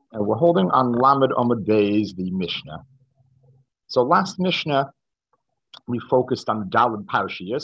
And we're holding on Lamed Amud Beis, the Mishnah. So last Mishnah, we focused on the Daled Parshias,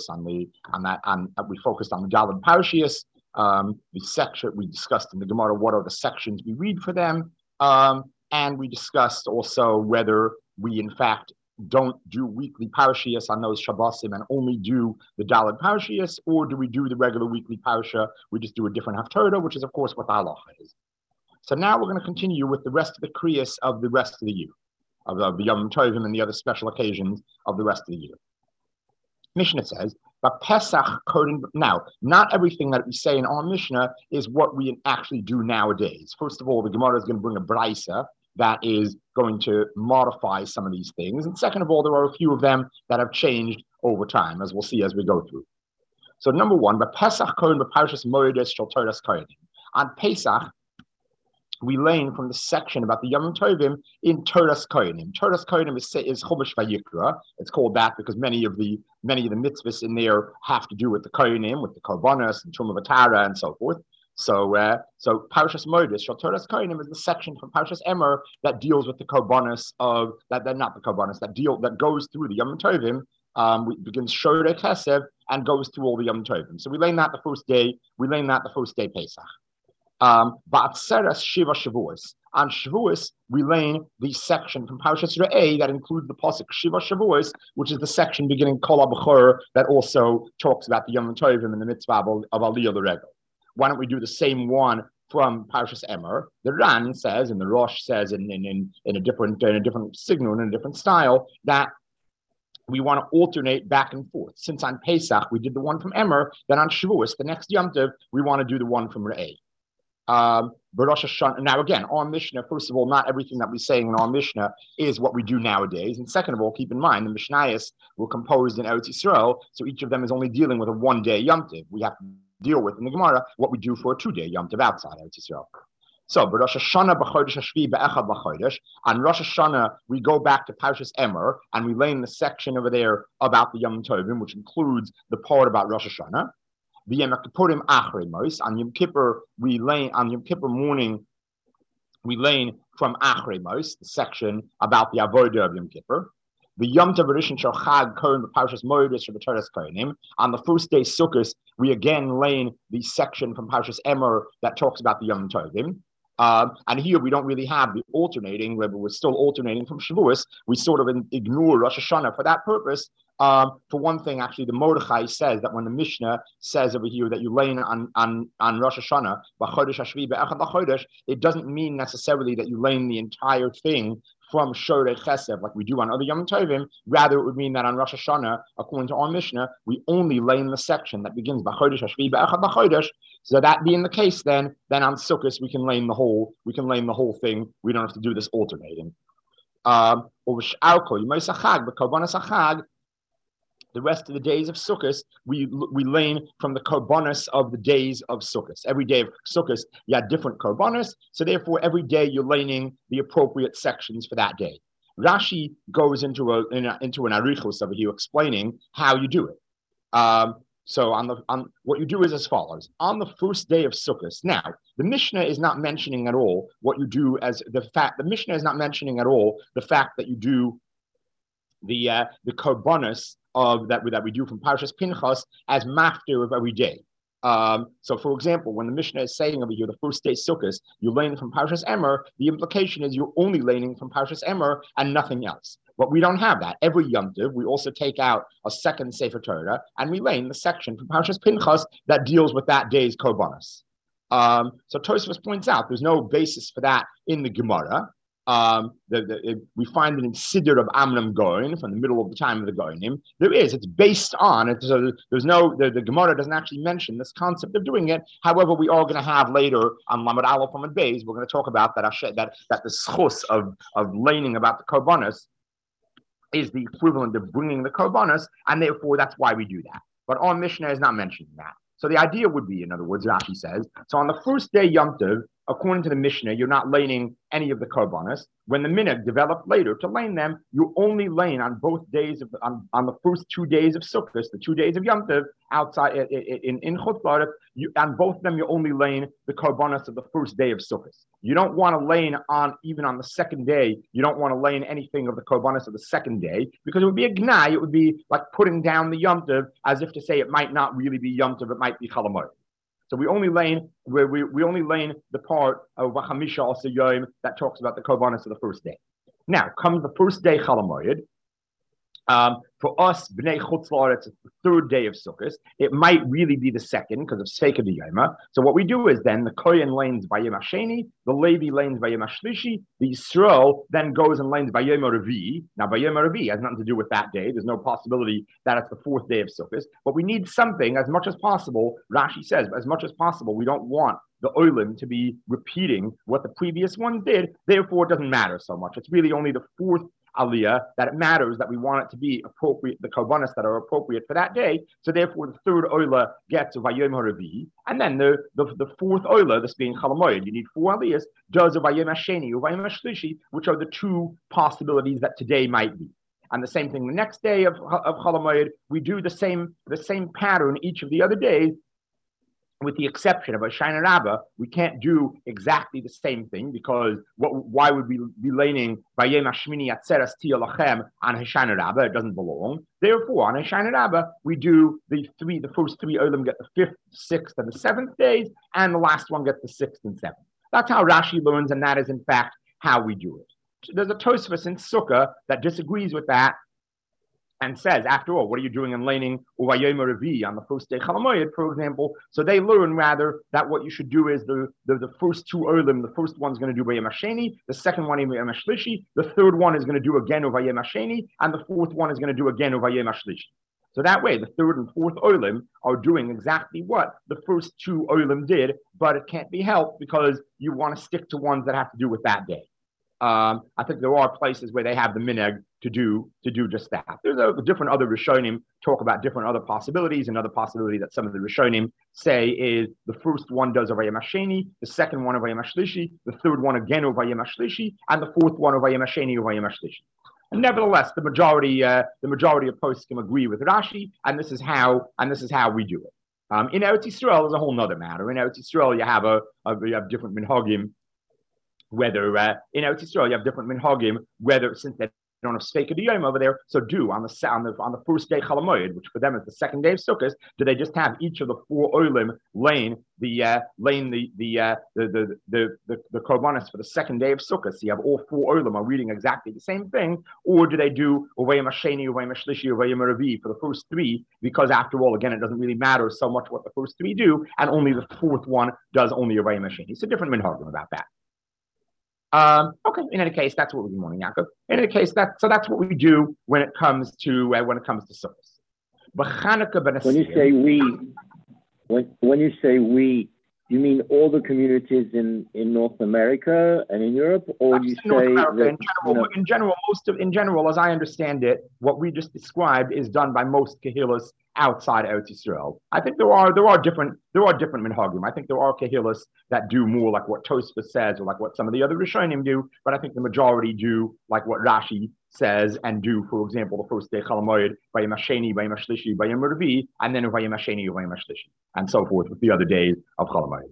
we focused on the Daled Parshias. The section we discussed in the Gemara, what are the sections we read for them, and we discussed also whether we in fact don't do weekly Parshias on those Shabbosim and only do the Daled Parshias, or do we do the regular weekly Parsha? We just do a different Haftarah, which is of course what the halacha is. So now we're going to continue with the rest of the Kriyas of the rest of the year, of the Yom Tovim and the other special occasions of the rest of the year. Mishnah says, but Pesach coding. Now, not everything that we say in our Mishnah is what we actually do nowadays. First of all, the Gemara is going to bring a Braisa that is going to modify some of these things. And second of all, there are a few of them that have changed over time, as we'll see as we go through. So number one, but Pesach coding, but Parshas Moedes shel Toras Kohanim. On Pesach, we learn from the section about the Yom Tovim in Toras Kohanim. Toras Kohanim is Chumash Vayikra. It's called that because many of the mitzvahs in there have to do with the Kohanim, with the Korbanos and Truma V'Tara and so forth. So Parshas Moedes Shel Toras Kohanim is the section from Parshas Emor that deals with the Korbanos of that goes through the Yom Tovim. We begins Shorei Chesed and goes through all the Yom Tovim. So we learn that the first day. We learn that the first day Pesach. Ba'atzeres Shiva Shavuos. On Shavuos, we learn the section from Parshas Re'eh that includes the pasuk Shiva Shavuos, which is the section beginning Kol HaBechor that also talks about the Yom Tovim and the mitzvah of Aliyah L'Regel. Why don't we do the same one from Parshas Emor? The Ran says, and the Rosh says in a different signal, in a different style, that we want to alternate back and forth. Since on Pesach we did the one from Emor, then on Shavuos, the next Yom Tov, we want to do the one from Re'eh. Now again, our Mishnah, first of all, not everything that we're saying in our Mishnah is what we do nowadays. And second of all, keep in mind, the Mishnayos were composed in Eretz Yisrael, so each of them is only dealing with a one-day Yom Tov. We have to deal with in the Gemara what we do for a two-day Yom Tov outside Eretz Yisrael. So, Rosh Hashanah b'chodesh hashvi be'echad b'chodesh. On Rosh Hashanah, we go back to Parshas Emor, and we lay in the section over there about the Yom Tovim, which includes the part about Rosh Hashanah. The Yom Kippurim Achrei Mos. On Yom Kippur, on Yom Kippur morning, we learn from Achrei Mos, the section about the Avodah of Yom Kippur. The Yom Tov Rishon Shel Chag Kohen Parshas Moedes Shel Toras Kohanim. On the first day Sukkot, we again learn the section from Parshas Emor that talks about the Yom Tovim. And here we don't really have the alternating, where we're still alternating from Shavuos. We sort of ignore Rosh Hashanah for that purpose. For one thing, actually, the Mordechai says that when the Mishnah says over here that you learn on Rosh Hashanah, b'chodesh hashvi be'echad b'chodesh, it doesn't mean necessarily that you learn the entire thing from Shorei Chesed like we do on other Yom Tovim. Rather, it would mean that on Rosh Hashanah, according to our Mishnah, we only learn the section that begins b'chodesh hashvi be'echad b'chodesh. So that being the case, then on Sukkot we can learn the whole thing. We don't have to do this alternating. The rest of the days of Sukkot, we learn from the korbanos of the days of Sukkot. Every day of Sukkot, you have different korbanos, so therefore every day you're learning the appropriate sections for that day. Rashi goes into an arichos over here explaining how you do it. So what you do is as follows. On the first day of Sukkot, now the Mishnah is not mentioning at all what you do as the Mishnah is not mentioning at all the fact that you do the korbanos of that we do from Parshas Pinchas as maftir of every day. So, for example, when the Mishnah is saying over here the first day Sukkot, you're learning from Parshas Emor, the implication is you're only learning from Parshas Emor and nothing else. But we don't have that. Every Yom Tov, we also take out a second Sefer Torah and we learn the section from Parshas Pinchas that deals with that day's korbanos. So Tosfos points out there's no basis for that in the Gemara. We find it in Siddur of Amram Goin from the middle of the time of the Goinim. It's based on it. So the Gemara doesn't actually mention this concept of doing it. However, we are going to have later on Lamed Aleph Lamed Beis, we're going to talk about that the schus of learning about the korbanos is the equivalent of bringing the korbanos, and therefore that's why we do that. But our Mishnah is not mentioning that. So the idea would be, in other words, Rashi says, so on the first day Yom Tov, according to the Mishnah, you're not laning any of the korbanos. When the minhag developed later to lane them, you only lane on both days of on the first 2 days of Sukkot, the 2 days of Yom Tov outside in Chutz La'aretz. On both of them, you only lane the korbanos of the first day of Sukkot. You don't want to lane even on the second day. You don't want to lane anything of the korbanos of the second day because it would be a gnai. It would be like putting down the Yom Tov as if to say it might not really be Yom Tov. It might be Chol Hamoed. So we only lane the part of Vachamisha also Yom that talks about the korbanos of the first day. Now comes the first day Chol Hamoed. For us, Bnei Chutz La'aretz, it's the third day of Sukkot. It might really be the second because of Seika D'Yoma. So what we do is then the Kohen lanes by Yom HaSheni, the Levi lanes by Yom HaShlishi, the Yisrael then goes and lanes by Yom HaRevi. Now by Yom HaRevi has nothing to do with that day. There's no possibility that it's the fourth day of Sukkot. But we need something as much as possible. Rashi says, as much as possible, we don't want the Olim to be repeating what the previous ones did. Therefore, it doesn't matter so much. It's really only the fourth aliyah that it matters that we want it to be appropriate, the korbanos that are appropriate for that day. So therefore, the third oila gets Vayom HaRevi, and then the fourth oila, this being Chol Hamoed, you need 4 aliyahs, does Vayom HaSheni or Vayom HaShlishi, which are the 2 possibilities that today might be. And the same thing the next day of Chol Hamoed, we do the same pattern each of the other days, with the exception of Hoshana Rabbah. We can't do exactly the same thing because why would we be laning Vayom HaShmini Atzeres Tiyah Lachem on Hoshana Rabbah? It doesn't belong. Therefore, on Hoshana Rabbah, we do the first 3 olim get the 5th, 6th, and the 7th days, and the last one gets the 6th and 7th. That's how Rashi learns, and that is in fact how we do it. There's a Tosfos in Sukkah that disagrees with that and says, after all, what are you doing in laning Uvayom HaRevi on the first day Chol Hamoed, for example? So they learn rather that what you should do is the first 2 olim, the first one's going to do Vayom HaSheni, the second one Vayom HaShlishi, the third one is going to do again Vayom HaSheni, and the fourth one is going to do again Vayom HaShlishi. So that way, the third and fourth olim are doing exactly what the first 2 olim did, but it can't be helped because you want to stick to ones that have to do with that day. I think there are places where they have the minhag to do just that. There's different other Rishonim talk about different other possibilities. Another possibility that some of the Rishonim say is the first one does Vayom HaSheni, the second one Vayom HaShlishi, the third one again Vayom HaShlishi, and the fourth one Vayom HaSheni Vayom HaShlishi. And nevertheless, the majority of poskim agree with Rashi, and this is how we do it. In Eretz Yisrael, is a whole other matter. In Eretz Yisrael, you have different minhagim. Whether in Eretz Yisrael you have different minhagim, whether since they don't have Seika D'Yoma over there, so on the first day Chol Hamoed, which for them is the second day of Sukkot, do they just have each of the 4 olim lane the korbanos for the second day of Sukkot? So you have all 4 olim are reading exactly the same thing, or do they do Uvayom HaSheni, Uvayom HaShlishi, Uvayom HaRevi for the first 3? Because after all, again, it doesn't really matter so much what the first 3 do, and only the fourth one does only Uvayom HaSheni. It's a different minhagim about that. Okay. In any case, that's what we do, morning, Yaakov. In any case, that's what we do when it comes to Sukkot. But Chanukah, when you say we, you mean all the communities in North America and in Europe, or you say that, in general, as I understand it, what we just described is done by most Kehilas outside Eretz Yisrael. I think there are different minhagim. I think there are Kehilas that do more like what Tosfos says or like what some of the other Rishonim do, but I think the majority do like what Rashi says and do, for example, the first day Chol Hamoed, Vayom HaSheni, Vayom HaShlishi, Vayom HaRevi, and then Vayom HaSheni, Vayom HaShlishi, and so forth with the other days of Chol Hamoed.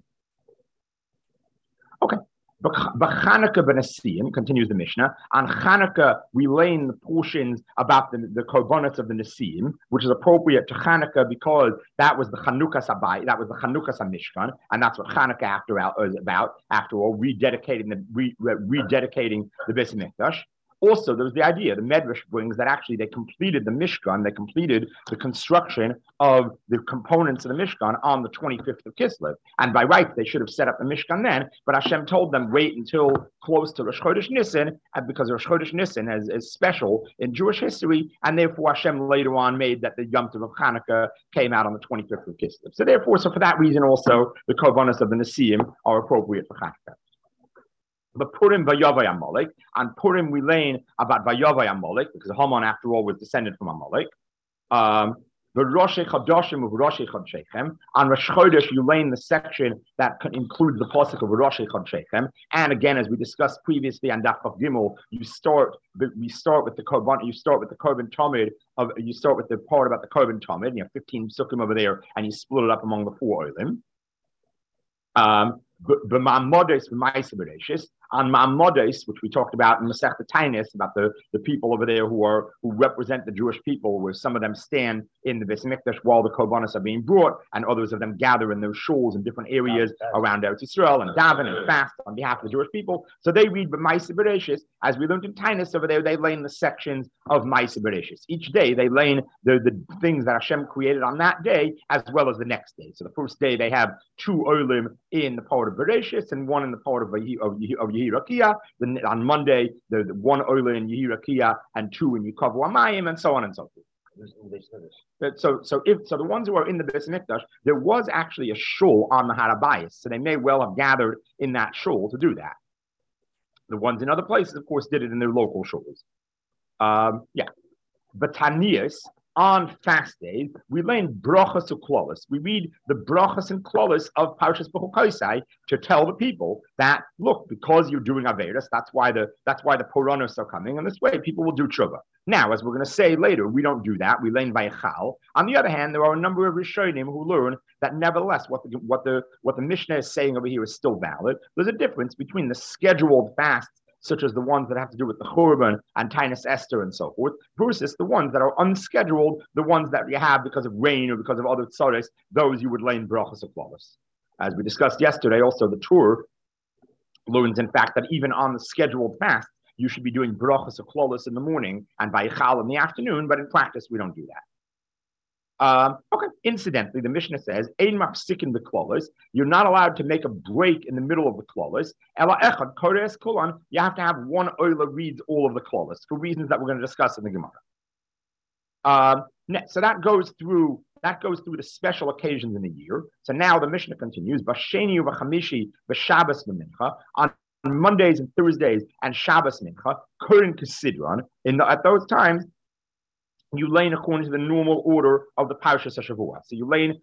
Okay. B'Chanukah b'Nesim, continues the Mishnah. On Chanukah, we lane the portions about the korbanos of the Nesim, which is appropriate to Chanukah because that was the Chanukah Sabai, that was the Chanukah Mishkan, and that's what Chanukah is about. After all, rededicating the Beis Hamikdash. Also, there was the idea, the Medrash brings that actually they completed the Mishkan, they completed the construction of the components of the Mishkan on the 25th of Kislev. And by right, they should have set up the Mishkan then, but Hashem told them wait until close to Rosh Chodesh Nisan, and because Rosh Chodesh Nisan is special in Jewish history, and therefore Hashem later on made that the Yom Tov of Chanukah came out on the 25th of Kislev. So for that reason also, the korbanos of the Nesim are appropriate for Chanukah. But Purim Vayavai Amalek. On Purim we learn about Vayavai Amalek because Haman, after all, was descended from Amalek. The Rosh Chodashim of Rosh Chodshechem. On Rosh Chodesh, you lay in the section that includes the pasuk of Rosh Chodshechem. And again, as we discussed previously on Daf Chav Gimel, we start with the korban. You start with the korban tamid. You start with the part about the korban tamid. You have 15 psukim over there, and you split it up among the 4 olim. On Ma'amodes, which we talked about in Masechta Tainis, about the people over there who represent the Jewish people, where some of them stand in the Beis Mikdash while the korbanos are being brought, and others of them gather in those shuls in different areas around Eretz Yisrael and daven and fast on behalf of the Jewish people. So they read B'Maaseh Bereshis, as we learned in Tainis over there. They lay in the sections of Maaseh Bereshis. Each day they lay in the things that Hashem created on that day, as well as the next day. So the first day they have 2 olim in the part of Bereshis and 1 in the part of Yehirakia. Then on Monday, the 1 oila in Yehirakia and 2 in Yikavu Amayim, and so on and so forth. So the ones who are in the Beis Mikdash, there was actually a shul on the Har HaBayis, so they may well have gathered in that shul to do that. The ones in other places, of course, did it in their local shuls. But Tanias, on fast days, we learn brachas uklolis. We read the brachas and klolis of Parshas Bechukosai to tell the people that, look, because you're doing Averis, that's why the Puranos are coming, and this way people will do tshuva. Now, as we're going to say later, we don't do that. We learn by Chal. On the other hand, there are a number of Rishonim who learn that nevertheless, what the Mishnah is saying over here is still valid. There's a difference between the scheduled fasts, such as the ones that have to do with the Churban and Tainis Esther and so forth, versus the ones that are unscheduled, the ones that you have because of rain or because of other tzares, those you would lay in brachas uklolis. As we discussed yesterday, also the Torah learns, in fact, that even on the scheduled fast, you should be doing brachas uklolis in the morning and Vayichal in the afternoon, but in practice, we don't do that. Incidentally, the Mishnah says, Ein mafsikin b'klolos. You're not allowed to make a break in the middle of the klolos. Ela echad koreis kulon. You have to have 1 oila reads all of the klolos for reasons that we're going to discuss in the Gemara. So that goes through the special occasions in the year. So now the Mishnah continues, B'sheni u'v'chamishi b'Shabbos v'mincha, on Mondays and Thursdays and Shabbos mincha, Kurin Kesidron. At those times, you lay in according to the normal order of the Parshas HaShavua. So you lay in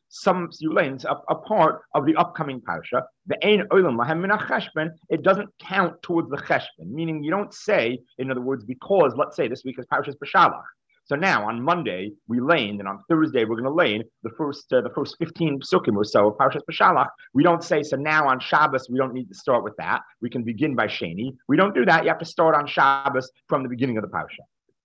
a part of the upcoming Parsha. The Ein Olam Lahem Min HaCheshbon, it doesn't count towards the Cheshbon, meaning you don't say, in other words, because, let's say this week is Parshas B'Shalach. So now on Monday we lane, and on Thursday we're going to lane the first 15 psukim or so of Parshas B'Shalach. We don't say, so now on Shabbos we don't need to start with that. We can begin by Sheni. We don't do that. You have to start on Shabbos from the beginning of the Parsha.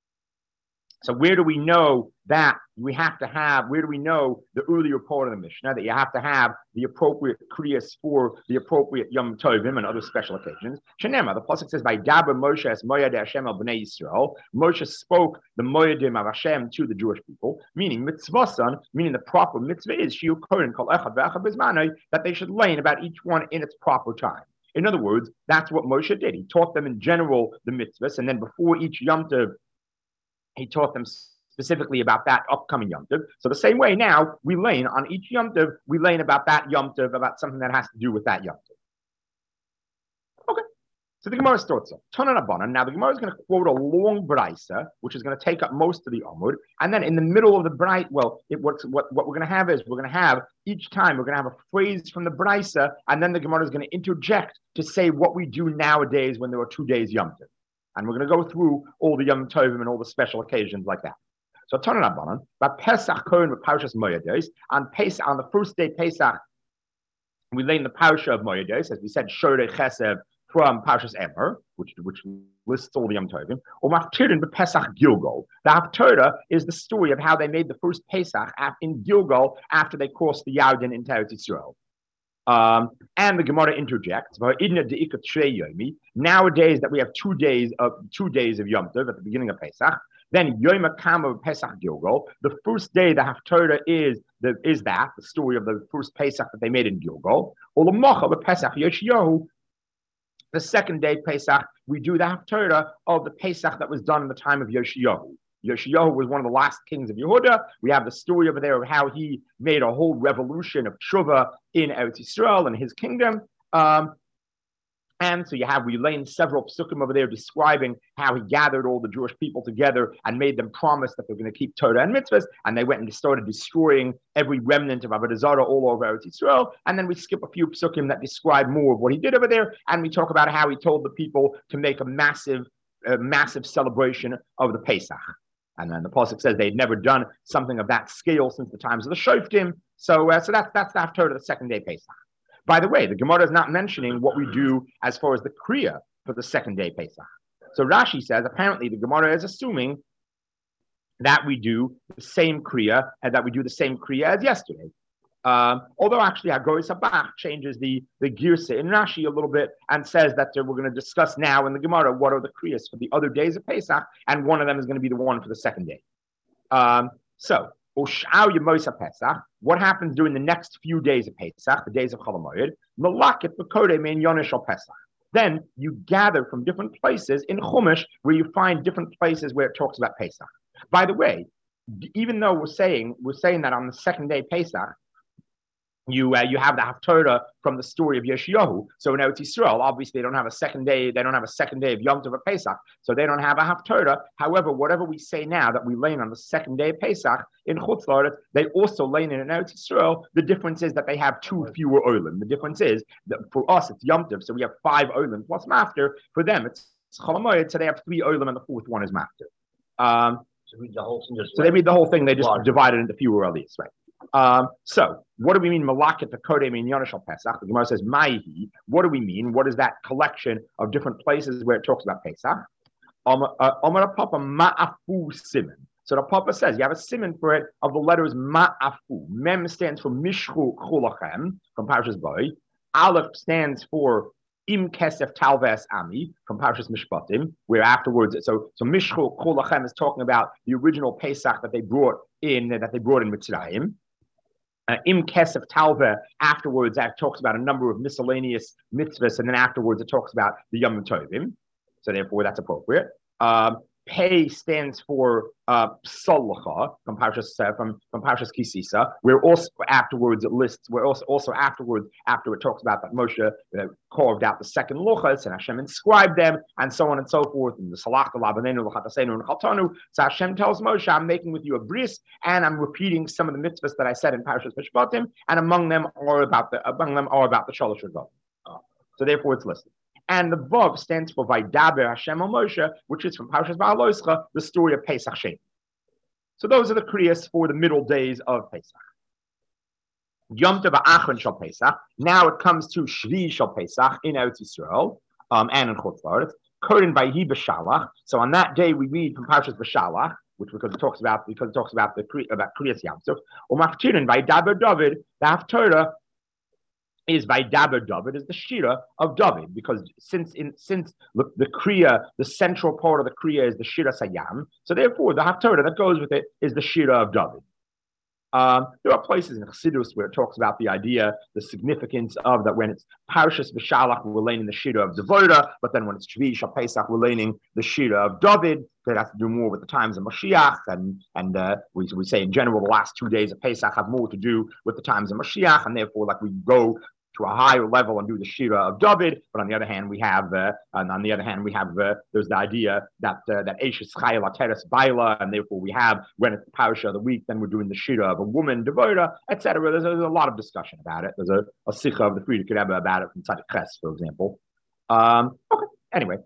So where do we know that we have to have, where do we know the earlier part of the Mishnah, that you have to have the appropriate kriyas for the appropriate Yom Tovim and other special occasions? Shenema, the pasuk says, by Daber Moshe es Moyad Hashem al Bnei Yisrael. Moshe spoke the Moyadim of Hashem to the Jewish people, meaning mitzvasan, meaning the proper mitzvah is shiur kohen kol echad ve'echad bizmanoi, that they should lay in about each one in its proper time. In other words, that's what Moshe did. He taught them in general the mitzvahs, and then before each Yom Tov, he taught them specifically about that upcoming Yom Tov. So the same way now, we learn on each Yom Tov, we learn about that Yom Tov, about something that has to do with that Yom Tov. Okay, so the Gemara starts off. Tana Rabbanan. Now the Gemara is going to quote a long brisa, which is going to take up most of the Amud, and then in the middle of the brisa, what we're going to have is we're going to have each time we're going to have a phrase from the brisa, and then the Gemara is going to interject to say what we do nowadays when there are 2 days Yom Tov. And we're going to go through all the Yom Tovim and all the special occasions like that. So Tana Rabbanan, but Pesach Kohen with Parshas Moedes, on the first day Pesach, we lay in the Parsha of Moedes, as we said, Shorei Chesed from Parshas Emer, which lists all the Yom Tovim. Or Maftirin but Pesach Gilgal. The Haftarah is the story of how they made the first Pesach in Gilgal after they crossed the Yarden into Eretz Yisrael. And the Gemara interjects, nowadays that we have 2 days of Yom Tov at the beginning of Pesach, then Yom HaKama of Pesach Gilgal, the first day the Haftarah is the story of the first Pesach that they made in Gilgal, or the Mocha of Pesach Yoshiyahu, the second day Pesach, we do the Haftarah of the Pesach that was done in the time of Yoshiyahu. Yoshiyahu was one of the last kings of Yehuda. We have the story over there of how he made a whole revolution of tshuva in Eretz Yisrael and his kingdom. And so we laid several psukim over there describing how he gathered all the Jewish people together and made them promise that they're going to keep Torah and mitzvahs, and they went and started destroying every remnant of Avodah Zarah all over Eretz Yisrael. And then we skip a few psukim that describe more of what he did over there, and we talk about how he told the people to make a massive celebration of the Pesach. And then the pasuk says they'd never done something of that scale since the times of the Shoftim. So that's the Haftarah of the second day Pesach. By the way, the Gemara is not mentioning what we do as far as the Kriya for the second day Pesach. So Rashi says apparently the Gemara is assuming that we do the same Kriya and that we do the same Kriya as yesterday. Although actually Agoy Sabach changes the Girsa in Rashi a little bit and says that we're going to discuss now in the Gemara what are the Kriyas for the other days of Pesach, and one of them is going to be the one for the second day. What happens during the next few days of Pesach, the days of Chol Hamoed? Then you gather from different places in Chumash where you find different places where it talks about Pesach. By the way, even though we're saying that on the second day Pesach, you have the Haftarah from the story of Yeshayahu. So in Eretz Yisrael, obviously they don't have a second day of Yom Tov of Pesach, so they don't have a Haftarah. However, whatever we say now that we lay on the second day of Pesach in Chutz La'aretz, they also lay in Eretz Yisrael. The difference is that they have two fewer olim. The difference is that for us it's Yom Tov, so we have 5 olim plus mafter. For them it's Chol Hamoed, so they have 3 olim and the fourth one is mafter. So they read the whole thing. They just divide it into fewer aliyahs, right? So what do we mean malaket v'kodem in Yonashal Pesach? The Gemara says ma'hi. What do we mean? What is that collection of different places where it talks about Pesach? Amar Papa ma'afu siman. So the Papa says you have a siman for it of the letters ma'afu. Mem stands for mishchu chulachem from Parshas Boy. Aleph stands for Im Kesef Talves Ami from Parshas Mishpatim, where afterwards, so Mishchu Chulachem is talking about the original Pesach that they brought in Mitzrayim. Im Kesef Talve afterwards that talks about a number of miscellaneous mitzvahs, and then afterwards it talks about the Yom Tovim. So therefore that's appropriate. Pei stands for Psalacha from Parshas Kisisa. Where also afterwards it lists. Where also afterwards after it talks about that Moshe carved out the second luchas and Hashem inscribed them and so on and so forth. And the Salach Labanenu L'Chatasenu and Chaltanu. So Hashem tells Moshe, "I'm making with you a bris, and I'm repeating some of the mitzvahs that I said in Parshas Mishpatim, and among them are about the Shalosh Regavim." So therefore it's listed. And the Vav stands for Vaydaber Hashem al Moshe, which is from Parshas Ba'aloscha, the story of Pesach Sheni. So those are the kriyas for the middle days of Pesach. Yom Tov Achron Shal Pesach. Now it comes to Shvi Shal Pesach in Eretz Yisrael and in Chutz La'aretz. Korin Vayhi B'Shalach. So on that day we read from Parshas B'Shalach, because it talks about kriyas Yom Tov. Umaftirin Vaydaber David. The Haftarah is Vaydaber David, is the Shira of David, because since the Kriya, the central part of the Kriya is the Shira Sayam, so therefore the Haftarah that goes with it is the Shira of David. There are places in Chassidus where it talks about the idea, the significance of that when it's Parshas B'Shalach, we're learning the Shira of Devorah, but then when it's Shvi Shal Pesach, we're learning the Shira of David. That has to do more with the times of Mashiach, and we say in general the last 2 days of Pesach have more to do with the times of Mashiach, and therefore like we go to a higher level and do the Shira of David. But on the other hand, we have there's the idea that Eishes Chayil Ateres Baila, and therefore we have when it's the Parasha of the week, then we're doing the Shira of a woman, Devorah, etc. There's a lot of discussion about it. There's a Sikha of the Frierdiker Rebbe about it from Tzadik Ches, for example. Okay. Anyway,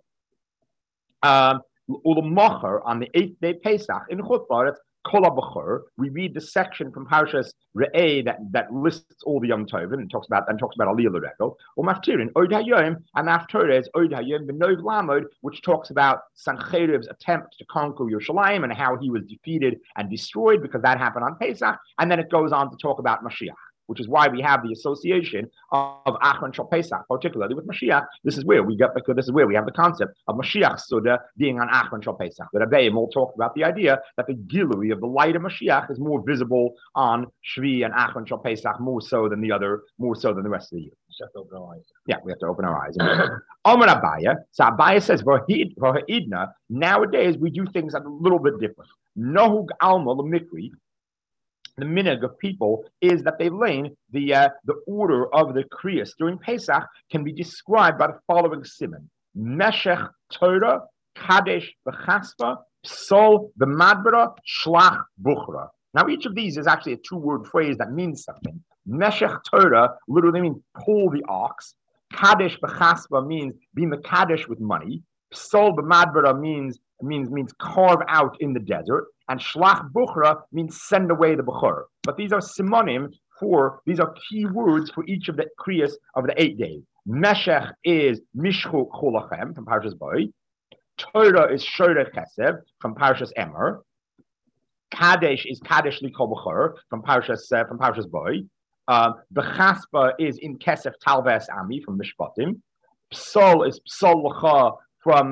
Ulam on the 8th day Pesach in Chutz La'aretz, we read the section from Parshas Re'eh that lists all the Yom Tovim and talks about Aliyah L'Regel. Or Maftirin Od Hayom, and after is Od Hayom B'Nov Lamod, which talks about Sancherib's attempt to conquer Yerushalayim and how he was defeated and destroyed because that happened on Pesach, and then it goes on to talk about Mashiach, which is why we have the association of Achron Shal Pesach, particularly with Mashiach. This is where we have the concept of Mashiach Suda being on Achron Shal Pesach. The Rebbeim all talk about the idea that the Gilui of the light of Mashiach is more visible on Shvi and Achron Shal Pesach more so than the rest of the year. Yeah, we have to open our eyes. Omer Abaya. So Abaya says, "V'ha'idna." Nowadays we do things a little bit different. Nohug alma l'mikri. the minhag of people is that they lane the order of the kriyas during Pesach can be described by the following siman: Meshech Torah, Kadesh B'chaspa, Psol B'madbara, Shlach Buchra. Now each of these is actually a two-word phrase that means something. Meshech Torah literally means pull the ox. Kadesh B'chaspa means be mekadesh with money. Psol B'madbara means carve out in the desert, and Shlach Buchra means send away the Bukhar. But these are simonim these are key words for each of the kriyas of the 8 days. Meshech is Mishchu Cholachem from Parshas Boy. Torah is Shoreh Chesed from Parshas Emer. Kadesh is Kadesh Likol Bukhar from Parshas Boy. Bechaspa is in Kesef Talves Ami from Mishpatim. Psol is Psol Lacha from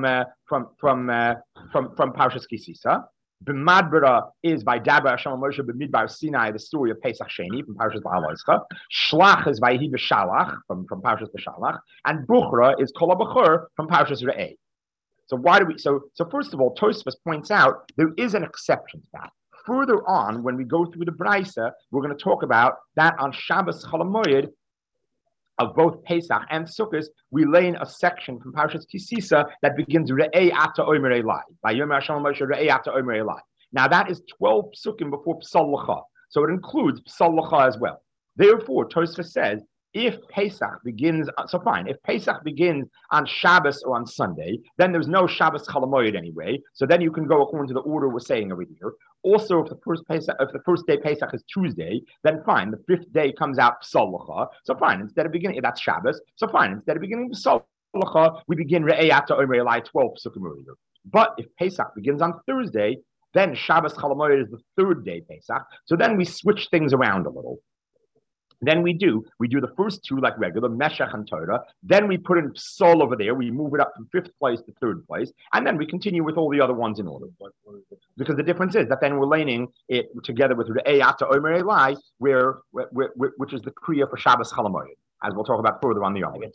Parshas Kisisa. B'madbara is by Dabar Hashem Moshe b'Midbar Sinai, the story of Pesach Sheni from Parshas Ba'aloischa. Shlach is by Hiva Shalach from Parshas B'Shalach, and Buchra is Kol HaBachur from Parshas Re'eh. So why do we? So first of all, Tosfos points out there is an exception to that. Further on, when we go through the Braisa, we're going to talk about that on Shabbos Chol HaMoed of both Pesach and Sukkot, we lay in a section from Parshas Kisisa that begins Re'ei Ata Omer Elai. By Yom Hashem Moshe Re'ei Ata Omer Elai. Now that is 12 psukim before Psal Lacha, so it includes Psal Lacha as well. Therefore, Tosfos says if Pesach begins, so fine. If Pesach begins on Shabbos or on Sunday, then there's no Shabbos Chol HaMoed anyway. So then you can go according to the order we're saying over here. Also, if the first day Pesach is Tuesday, then fine. The 5th day comes out Psal Lacha. So fine. Instead of beginning, that's Shabbos. So fine. Instead of beginning Psal Lacha, we begin Re'ei Ata Omer Elai 12 psukim earlier. But if Pesach begins on Thursday, then Shabbos Chol HaMoed is the 3rd day Pesach. So then we switch things around a little. Then we do the first two like regular, Meshech and Torah. Then we put in Psol over there. We move it up from 5th place to 3rd place. And then we continue with all the other ones in order. Because the difference is that then we're laning it together with Re'ei Ata Omer Elai, which is the Kriya for Shabbos Chol HaMoed, as we'll talk about further on the other.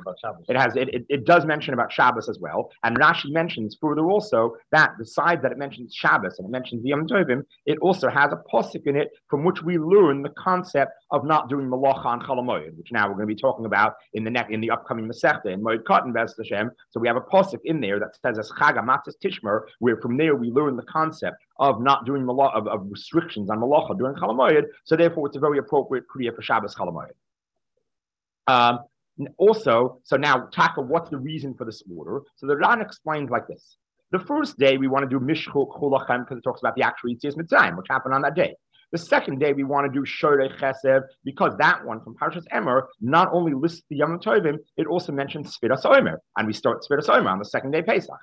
It does mention about Shabbos as well. And Rashi mentions further also that besides that it mentions Shabbos and it mentions the Yom Tovim, it also has a posuk in it from which we learn the concept of not doing Malacha on Chol HaMoed, which now we're going to be talking about in the upcoming Masechta in Moed Katan Be'ez Hashem. So we have a posuk in there that says as Chag HaMatzos Tishmer, where from there we learn the concept of not doing Malacha, of restrictions on Malacha during Chol HaMoed. So therefore it's a very appropriate Kriya for Shabbos Chol HaMoed. Also, so now tackle what's the reason for this order. So the Ran explains like this. The first day we want to do Mishchu Cholachem because it talks about the actual Yetzias Mitzrayim, which happened on that day. The second day we want to do Shoreh Chesed because that one from Parshas Emer not only lists the Yom Tovim, it also mentions Sfiras Omer, and we start Sfiras Omer on the second day Pesach.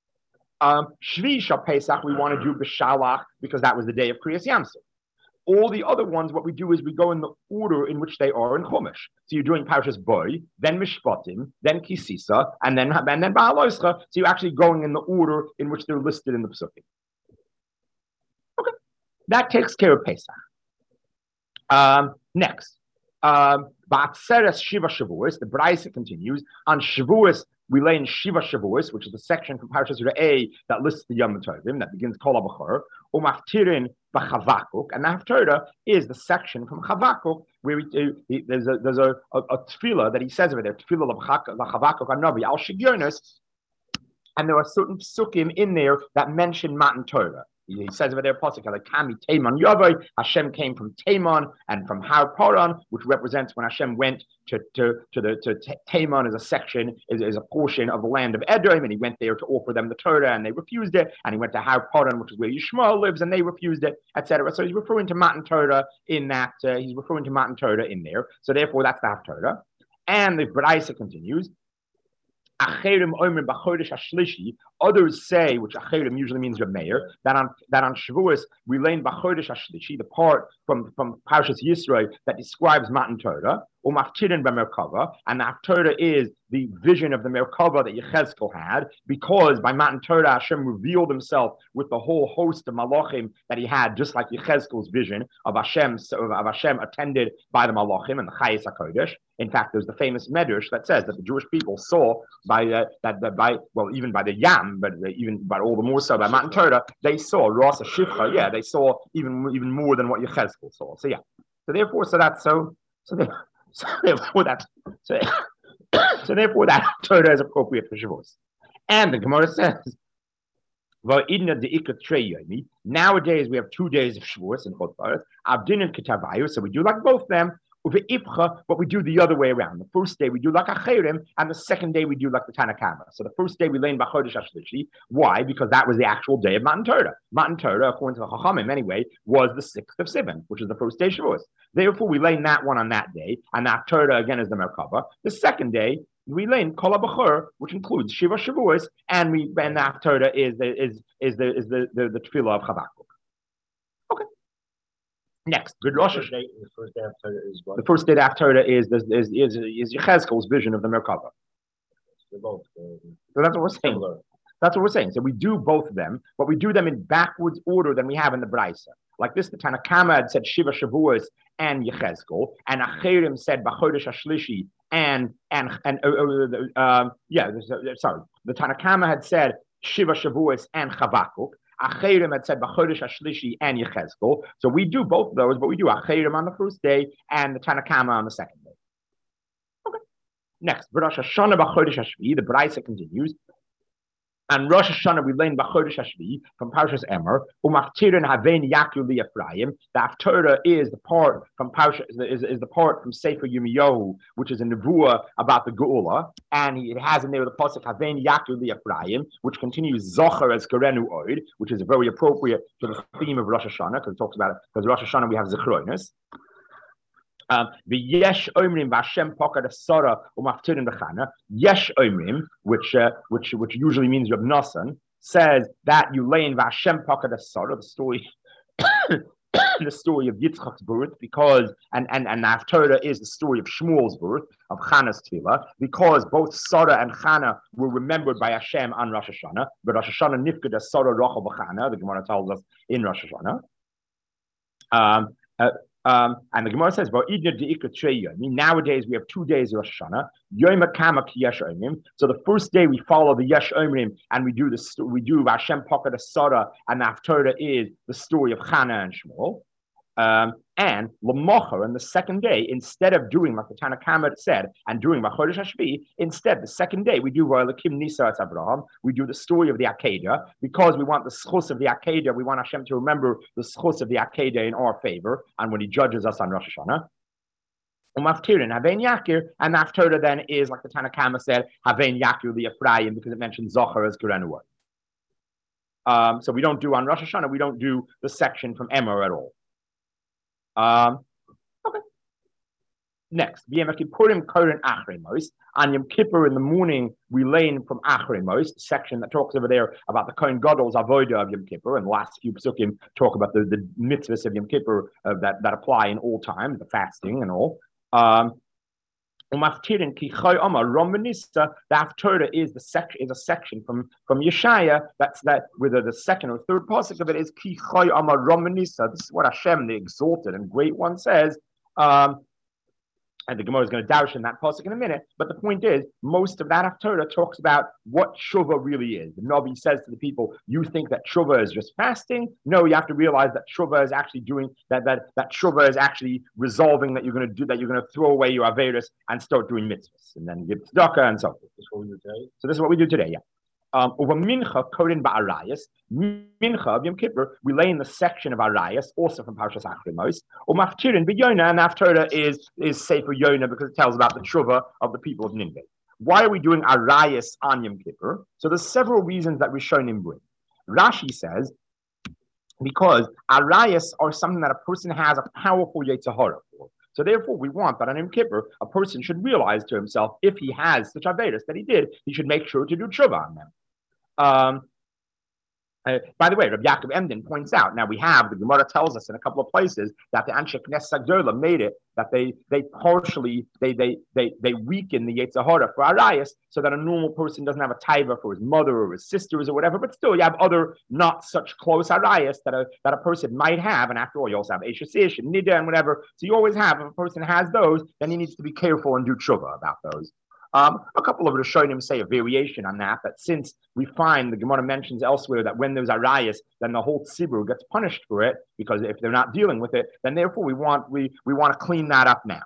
Shvi Shal Pesach we want to do B'Shalach because that was the day of Kriyas Yamsuf. All the other ones, what we do is we go in the order in which they are in Chumash. So you're doing Parshas Boy, then Mishpatim, then Kisisa, and then Ba'aloischa. So you're actually going in the order in which they're listed in the Pesukim. Okay, that takes care of Pesach. Next, Ba'atzeres Shiva Shavuos, the Braisa continues. On Shavuos, we lay in Shiva Shavuos, which is the section from Parshas Re'eh that lists the Yom Tovim, that begins Kol HaBachor, Umaftirin B'Chavakuk, and the Haftarah is the section from Chavakuk where there's a tefillah that he says over there, tefillah l'Chavakuk Hanavi al Shigyonos, and there are certain psukim in there that mention Matan Torah. He says over there, Pasuk like Kami Taimon Yavai. Hashem came from Taimon and from Har Paran, which represents when Hashem went to Taimon is a section, is a portion of the land of Edom, and he went there to offer them the Torah, and they refused it. And he went to Har Paran, which is where Yishmael lives, and they refused it, etc. So he's referring to Matan Torah in that. He's referring to Matan Torah in there. So therefore, that's the Haftarah. And the Braisa continues. Others say, which Acherim usually means Reb Meir, that on Shavuos we learn B'Chodesh HaShlishi, the part from Parshas Yisro that describes Matan Torah, Umaftirin b'Merkava, and the Haftarah is the vision of the Merkava that Yechezkel had, because by Matan Torah Hashem revealed himself with the whole host of Malachim that he had, just like Yechezkel's vision of Hashem attended by the Malachim and the Chayes HaKodesh. In fact, there's the famous Medrash that says that the Jewish people saw even by the Yam, but all the more so by Matan Torah, they saw Rasa Shivcha. Yeah, they saw even more than what Yechezkel saw. So yeah, so therefore that Torah is appropriate for Shavuos. And the Gemara says, nowadays we have 2 days of Shavuos in Chod Baruch, Avdin and Ketavayu, so we do like both them, but we do the other way around. The first day we do like Acherim, and the second day we do like the Tanakama. So the first day we lay in B'Chodesh HaShlishi. Why? Because that was the actual day of Matan Torah. Matan Torah, according to the Chachamim anyway, was the 6th of Sivan, which is the first day of Shavuos. Therefore, we lay in that one on that day, and that Torah again is the Merkava. The second day, we lay in Kol HaBachor, which includes Shiva Shavuos, and that Torah is the Tefillah of Chavakuk. Okay. Next, good Rosh Hashanah. The first day of Torah is what? The first day of Torah is Yechezkel's vision of the Merkava. So that's what we're saying. That's what we're saying. So we do both of them, but we do them in backwards order than we have in the Braisa. Like this, the Tanakama had said Shiva Shavuos and Yechezkel, and Acherim said B'Chodesh HaShlishi the Tanakama had said Shiva Shavuos and Chavakuk. Acherim had said B'Chodesh HaShlishi and Yechezkel. So we do both of those, but we do Acherim on the first day and the Tanakama on the second day. Okay. Next, Rosh Hashanah B'Chodesh HaShvi, the Braisa continues. And Rosh Hashanah we learn B'Chodesh HaShvi from Parshas Emor. Umaftirin Havein Yaku Ephraim. The Haftarah is the part from Parsha is the part from Sefer Yirmiyahu, which is a nevuah about the Geula, and it has in there the pasuk Havein Yaku Ephraim, which continues Zocher as Kerenu Oid, which is very appropriate to the theme of Rosh Hashanah because it talks about it. Because Rosh Hashanah we have Zechroinus. The Yesh Omrim Vashem Pokad Sora Umaftirin Bechana. Yesh Omrim, which usually means Reb Nosson, says that you lay in Vashem Pokad Sora, the story the story of Yitzchak's birth, because and Haftarah is the story of Shmuel's birth, of Chana's tefillah, because both Sarah and Chana were remembered by Hashem on Rosh Hashanah. But Rosh Hashanah nifked as Sarah Rachel B'Chana, the Gemara tells us in Rosh Hashanah. And the Gemara says, nowadays we have 2 days of Rosh Hashanah. So the first day we follow the Yesh Omrim and we do Hashem Pakad Asara, and the Haftarah is the story of Chana and Shmuel. And L'mocher, and the second day, instead of doing like the Tanakama said and doing B'Chodesh HaShvi, instead the second day we do V'Elokim Nisa at Abraham. We do the story of the Akedah because we want the schus of the Akedah. We want Hashem to remember the schus of the Akedah in our favor, and when He judges us on Rosh Hashanah. Umaftirin Havein Yakir, and the Haftarah then is like the Tanakama said Havein Yakir the Ephraim because it mentions Zocher as Gerenuah. So we don't do on Rosh Hashanah. We don't do the section from Emor at all. Okay. Next, Yom Kippurim Koren Achremos. On Yom Kippur in the morning, we learn from Achremos, the section that talks over there about the Kohen Gadol's avodah of Yom Kippur, and the last few psukim talk about the mitzvahs of Yom Kippur that apply in all times, the fasting and all. The Haftarah is a section from Yeshaya. That's whether the second or third pasuk of it is Ki Choy Amar Romanisa. This is what Hashem, the exalted and great one, says. And the Gemara is going to doubt in that pasuk in a minute. But the point is, most of that Haftarah talks about what Shuvah really is. The Navi says to the people, "You think that Shuvah is just fasting? No, you have to realize that Shuvah is actually doing that. That Shuvah is actually resolving that you're going to do that. You're going to throw away your Averis and start doing mitzvahs, and then give tzedakah and so forth." This is what we do today. So this is what we do today. Yeah. Over Mincha, Korin Ba'arayas, Mincha of Yom Kippur, we lay in the section of Arayas, also from Parshas Achremos. Or Maftirin B'Yonah, and Haftarah is Sefer Yonah because it tells about the Tshuva of the people of Nineveh. Why are we doing Arayas on Yom Kippur? So there's several reasons that Rishonim bring. Rashi says, because Arayas are something that a person has a powerful Yetzer Hara for. So therefore, we want that on Yom Kippur, a person should realize to himself, if he has such Averis that he did, he should make sure to do tshuva on them. By the way, Rabbi Yaakov Emden points out, now the Gemara tells us in a couple of places that the Anshe Knesset Gdola made it, that they partially, they weaken the Yetzer Hara for Arayas, so that a normal person doesn't have a taiva for his mother or his sisters or whatever, but still you have other not such close Arayas that a person might have, and after all, you also have Eshes Ish and Nida and whatever, so you always have, if a person has those, then he needs to be careful and do tshuva about those. A couple of Rishonim say a variation on that since we find the Gemara mentions elsewhere that when there's arayas, then the whole tzibur gets punished for it, because if they're not dealing with it, then therefore we want to clean that up now.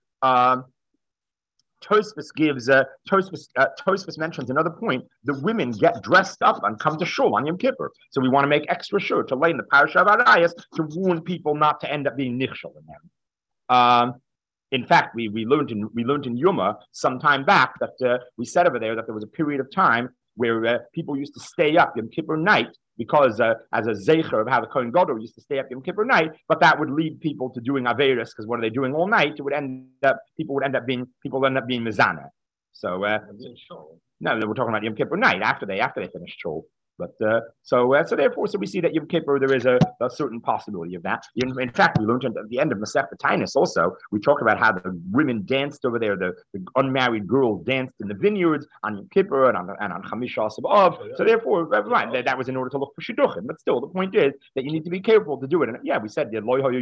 Tosfos mentions another point: the women get dressed up and come to shul on Yom Kippur, so we want to make extra sure to lay in the parasha of arayas to warn people not to end up being nichshel in them. In fact, we learned in Yuma some time back that we said over there that there was a period of time where people used to stay up Yom Kippur night because as a zeicher of how the Kohen Gadol used to stay up Yom Kippur night, but that would lead people to doing Averis, because what are they doing all night? People would end up being mezana. So no, we're talking about Yom Kippur night after they finish shul. But so therefore, we see that Yom Kippur there is a certain possibility of that. In fact, we learned at the end of Masechta Tainus also, we talked about how the women danced over there, the unmarried girls danced in the vineyards on Yom Kippur and on Chamisha Av. So therefore, right, that was in order to look for shidduchim. But still, the point is that you need to be careful to do it. And yeah, we said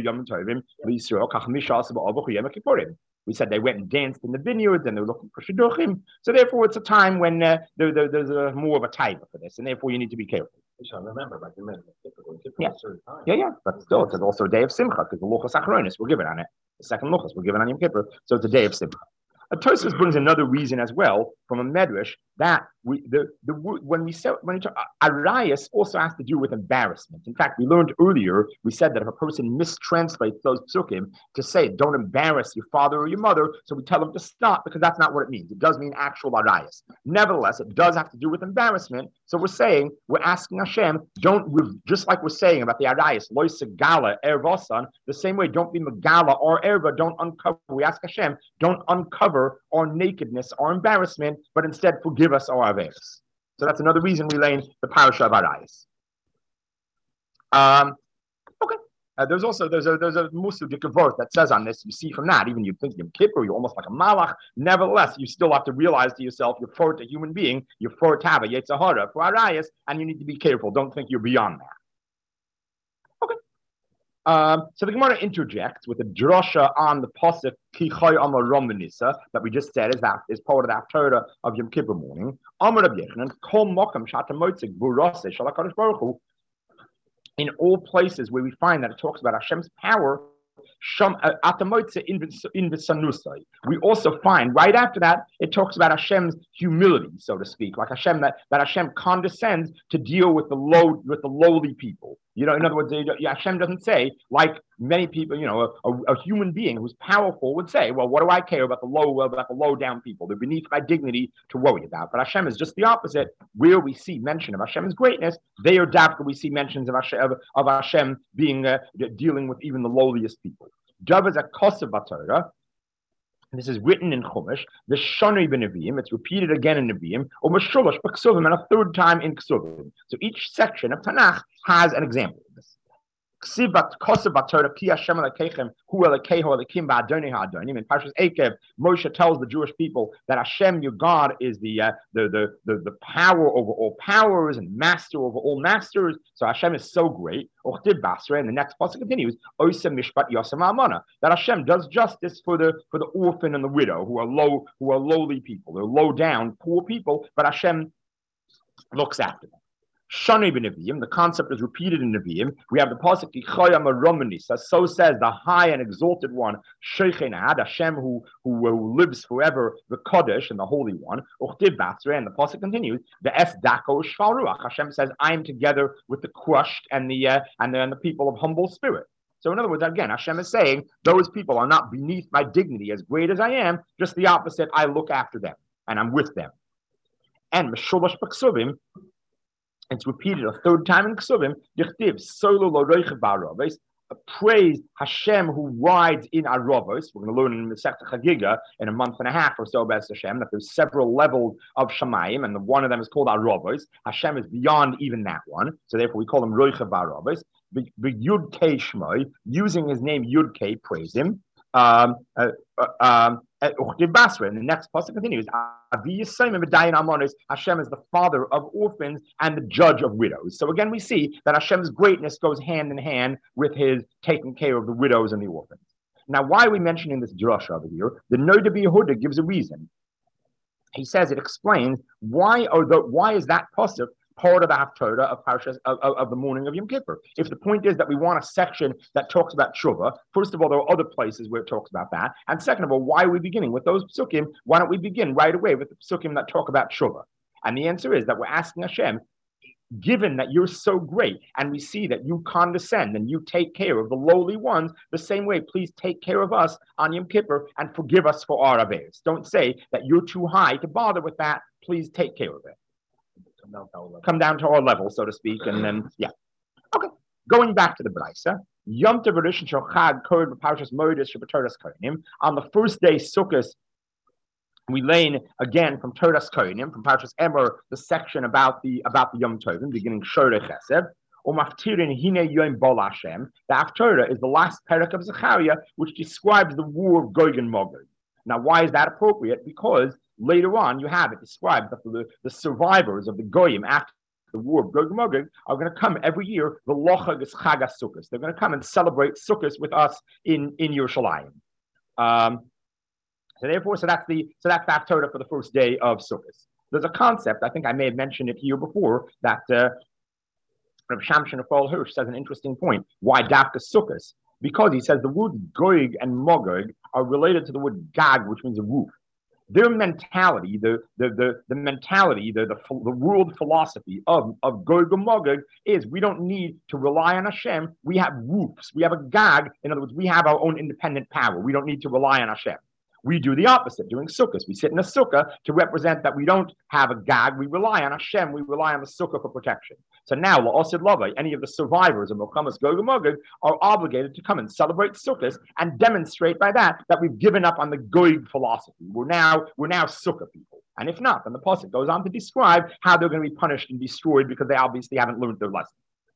we said they went and danced in the vineyards and they were looking for shidduchim. So therefore, it's a time when there's more of a taiva for this, and therefore you need to be careful. I remember, like you mentioned, yeah. a certain time. Yeah, but still, it's also a day of simcha because the luchos achronis were given on it. The second luchos were given on Yom Kippur, so it's a day of simcha. Tosfos brings another reason as well from a medrash that when we talk arayas also has to do with embarrassment. In fact, we learned earlier, we said that if a person mistranslates those psukim to say don't embarrass your father or your mother, so we tell them to stop because that's not what it means. It does mean actual arayas. Nevertheless, it does have to do with embarrassment. So we're asking Hashem, just like we're saying about the arayas, loy segala ervasan, the same way, don't be megala or erva, don't uncover. We ask Hashem, don't uncover our nakedness, our embarrassment, but instead forgive us our averos. So that's another reason we lay in the parasha of Arayas. Okay. There's a Musu Dikavot that says on this. You see from that, even you think Yom Kippur, you're almost like a malach. Nevertheless, you still have to realize to yourself, you're for a human being, you're for Tava, Yetzer Hara, for Arayas, and you need to be careful. Don't think you're beyond that. So the Gemara interjects with a drasha on the pasuk Kichoy Amar Romanisa that we just said is part of the Haftarah of Yom Kippur morning. Amar Rabbi Yochanan Kol Mokum Shata Motzig Burase Shalakadosh Baruch Hu. In all places where we find that it talks about Hashem's power, we also find right after that it talks about Hashem's humility, so to speak, like Hashem that Hashem condescends to deal with the lowly people. In other words, Hashem doesn't say, like many people, a human being who's powerful would say, well, what do I care about the low down people? They're beneath my dignity to worry about. But Hashem is just the opposite. Where we see mention of Hashem's greatness, there we see mentions of Hashem being dealing with even the lowliest people. Jav is a kosev b'Torah. This is written in Chumash. The Shonei b'Neviim. It's repeated again in Neviim. Or Meshulash b'Ksuvim, and a third time in Ksuvim. So each section of Tanakh has an example of this. In Parshas Eikev, Moshe tells the Jewish people that Hashem, your God, is the power over all powers and master over all masters. So Hashem is so great. And the next passage continues, that Hashem does justice for the orphan and the widow who are lowly people. They're low down, poor people, but Hashem looks after them. Shani b'Neviim, the concept is repeated in Neviim. We have the pasuk Kichayam Romanisa. So says the high and exalted one, Sheichen Ad, Hashem who lives forever, the Kodesh and the Holy One. Uchtiv Batzre, and the pasuk continues. The Es Dako Shval Ruach. Hashem says, I am together with the crushed and the people of humble spirit. So in other words, again, Hashem is saying those people are not beneath my dignity, as great as I am. Just the opposite. I look after them and I'm with them. And Meshulash B'Ksuvim. It's repeated a third time in Ksuvim. Dichtiv solo lo roichev ba'araves. praise Hashem who rides in Arovos. We're going to learn in the Masechta Chagiga in a month and a half or so, B'ez Hashem, that there's several levels of Shamayim, and one of them is called Arovos. Hashem is beyond even that one, so therefore we call him Roichav Arovos. The Yud Kei Shmoi, using his name Yud Kei, praise him. And the next pasuk continues, Hashem is the father of orphans and the judge of widows. So again, we see that Hashem's greatness goes hand in hand with his taking care of the widows and the orphans. Now, why are we mentioning this drasha over here? The Noda B'Yehuda gives a reason. He says it explains why is that pasuk part of the Haftorah of Parshas of the morning of Yom Kippur. If the point is that we want a section that talks about Tshuva, first of all, there are other places where it talks about that. And second of all, why are we beginning with those psukim? Why don't we begin right away with the psukim that talk about Tshuva? And the answer is that we're asking Hashem, given that you're so great and we see that you condescend and you take care of the lowly ones, the same way, please take care of us on Yom Kippur and forgive us for our averes. Don't say that you're too high to bother with that. Please take care of it. Come down to our level, so to speak, and then Okay. Going back to the Braisa, Yom Tov Rishon Shel Chag Kohen B'Parshas Moedes Sheb'Toras Kohanim. On the first day Sukkot, we learn again from Toras Kohanim, from Parshas Emor, the section about the Yom Tovim, beginning Shorei Chesed. Umaftirin Hine Yom Bol Hashem. The Haftorah is the last parak of Zechariah, which describes the war of Gog and Magog. Now, why is that appropriate? Because later on, you have it described that the survivors of the Goyim after the war of Gog and Magog are going to come every year. The Lochag is Chag HaSukkos. They're going to come and celebrate Sukkos with us in Yerushalayim. So that's the Haftorah for the first day of Sukkos. There's a concept, I think I may have mentioned it here before, that Rav Shamshon Raphael Hirsch says an interesting point. Why Dafka Sukkos? Because he says the word Gog and Magog are related to the word Gag, which means a roof. Their mentality, the world philosophy of Gog and Magog is we don't need to rely on Hashem. We have roofs. We have a Gag. In other words, we have our own independent power. We don't need to rely on Hashem. We do the opposite during Sukkot. We sit in a sukkah to represent that we don't have a Gag. We rely on Hashem. We rely on the sukkah for protection. So now, La'osid Lavai, any of the survivors of Milchamas Gog and Magog are obligated to come and celebrate Sukkot and demonstrate by that we've given up on the Gog philosophy. We're now sukkah people. And if not, then the pasuk goes on to describe how they're going to be punished and destroyed because they obviously haven't learned their lesson.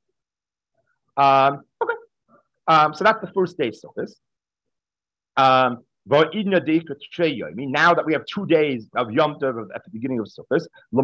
So that's the first day Sukkot. Now that we have 2 days of Yom Tov at the beginning of Sukkot, the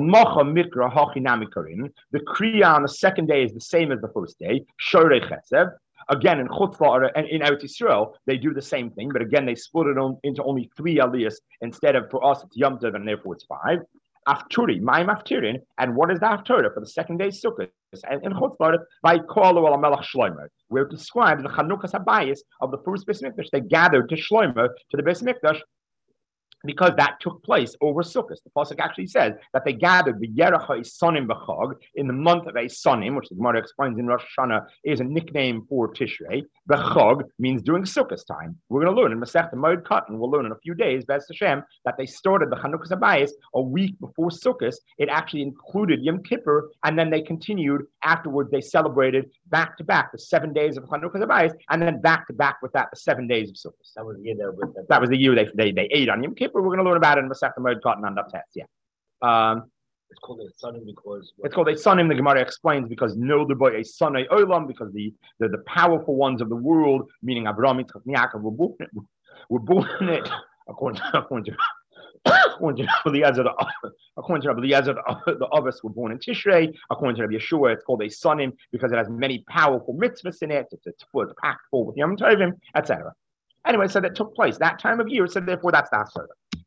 Kriya on the second day is the same as the first day, Shorei Chesed. Again, in Chutz La'ara and in Eretz Yisrael, they do the same thing, but again, they split it into only 3 aliyahs instead of, for us, it's Yom Tov and therefore it's 5. Afturi, my Aftirin, and what is the Haftorah for the second day Sukkot? And in Chutz La'ara, by Kolu al Melech Shlomo, where it describes the Chanukas Habayis of the first Beis Mikdash. They gathered to Shlomo, to the Beis Mikdash, because that took place over Sukkot. The pasuk actually says that they gathered the Yerach HaIsonim B'Chag in the month of Isonim, which the Gemara explains in Rosh Hashanah is a nickname for Tishrei. B'Chag means during Sukkot time. We're going to learn in Masechta Moed Katan. We'll learn in a few days, B'ez Hashem, that they started the Chanukas Habayis a week before Sukkot. It actually included Yom Kippur, and then they continued afterwards. They celebrated back to back the 7 days of Chanukas Habayis, and then back to back with that the 7 days of Sukkot. That was the year that was the year they ate on Yom Kippur. We're going to learn about it in Masechta Moed Katan and Daf Tes. It's called a Sonim because it's called a Sonim. The Gemara explains because no the boy a Sonai Olam, because the powerful ones of the world, meaning Abraham, Yitzchak, Yaakov, were born in it according to Eliezer, the Avos were born in Tishrei. According to Rabbi Yeshua, it's called a Sonim because it has many powerful mitzvahs in it. It's packed full with Yom Tovim, etc. Anyway, so that took place that time of year. So therefore, that's the Haftorah.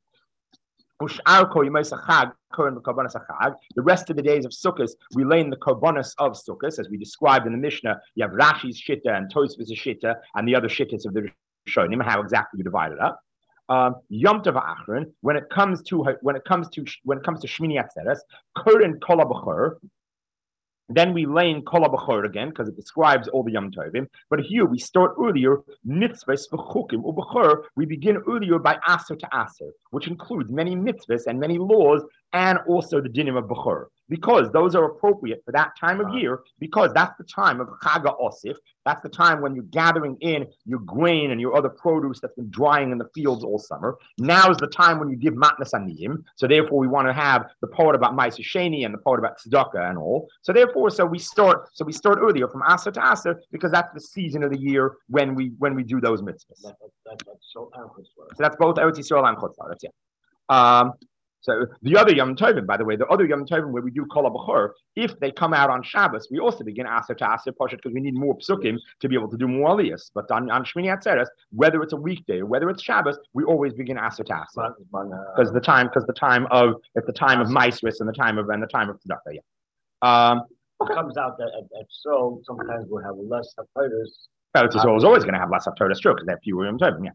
The rest of the days of Sukkot, we lay in the Korbanos of Sukkot, as we described in the Mishnah. You have Rashi's Shitta and Tosfos' Shitta and the other Shittas of the Rishonim, how exactly we divide it up. Yom Tov Achron, when it comes to Shmini Atzeres, Korin Kol HaBechor. Then we lay in Kol HaBechor again because it describes all the Yom Tovim. But here we start earlier, mitzvahs v'chukim u'bechor. We begin earlier by Aser to Aser, which includes many mitzvahs and many laws, and also the dinim of Bechor. because those are appropriate for that time of year, because that's the time of Chaga Osif. That's the time when you're gathering in your grain and your other produce that's been drying in the fields all summer. Now is the time when you give matnas aniyim. So therefore, we want to have the part about Ma'aser Sheni and the part about tzedakah and all. So therefore, we start earlier from Aser to Aser because that's the season of the year when we do those mitzvahs. So that's both Eretz Yisrael and Chutz La'aretz. Yeah. So the other Yom Tovim, by the way, the other Yom Tovim where we do Kol HaBachor, if they come out on Shabbos, we also begin Aser to Aser Poshet because we need more psukim to be able to do more aliyahs. But on Shmini Atzeres, whether it's a weekday or whether it's Shabbos, we always begin Aser to Aser because the time of Maisris and the time of Tzedakah. Yeah. It comes out that at so sometimes we'll have less haftarahs. Eretz Yisrael is always going to have less haftarahs, true, because they have fewer Yom Tovim.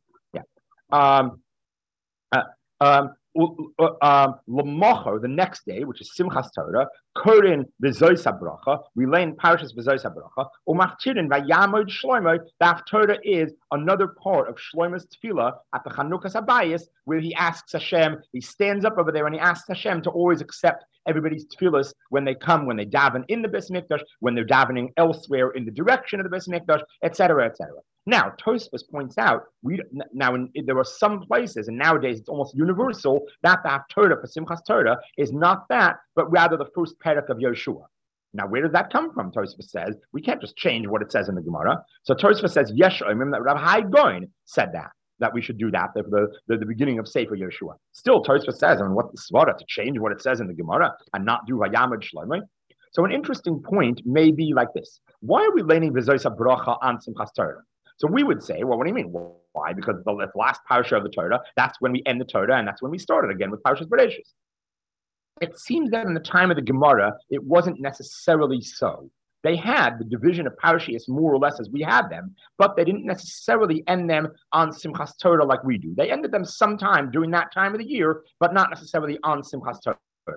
Yeah. L'mocher, the next day, which is Simchas Torah, Korin v'zois habracha, we lay in Parashas v'zois habracha, u'machtirin v'yamod Shlomo, the Haftarah is another part of Shlomo's tefillah at the Chanukas Habayis, where he asks Hashem, he stands up over there and he asks Hashem to always accept everybody's tefillahs when they daven in the Beis Mikdash, when they're davening elsewhere in the direction of the Beis Mikdash, etc., etc. Now, Tosfos points out, there are some places, and nowadays it's almost universal, that the Haftarah for Simchas Torah is not that, but rather the first parak of Yoshua. Now, where does that come from? Tosfos says, we can't just change what it says in the Gemara. So Tosfos says, Yesh Omrim, that Rabbi Hai Goin said that we should do that, the beginning of Sefer Yoshua. Still, Tosfos says, what the svara to change what it says in the Gemara and not do Vayamad Shlomo? So an interesting point may be like this. Why are we laying V'zois HaBracha on Simchas Torah? So we would say, well, what do you mean? Well, why? Because the last parasha of the Torah, that's when we end the Torah, and that's when we started again with Parashas Bereshis. It seems that in the time of the Gemara, it wasn't necessarily so. They had the division of parashas more or less as we had them, but they didn't necessarily end them on Simchas Torah like we do. They ended them sometime during that time of the year, but not necessarily on Simchas Torah.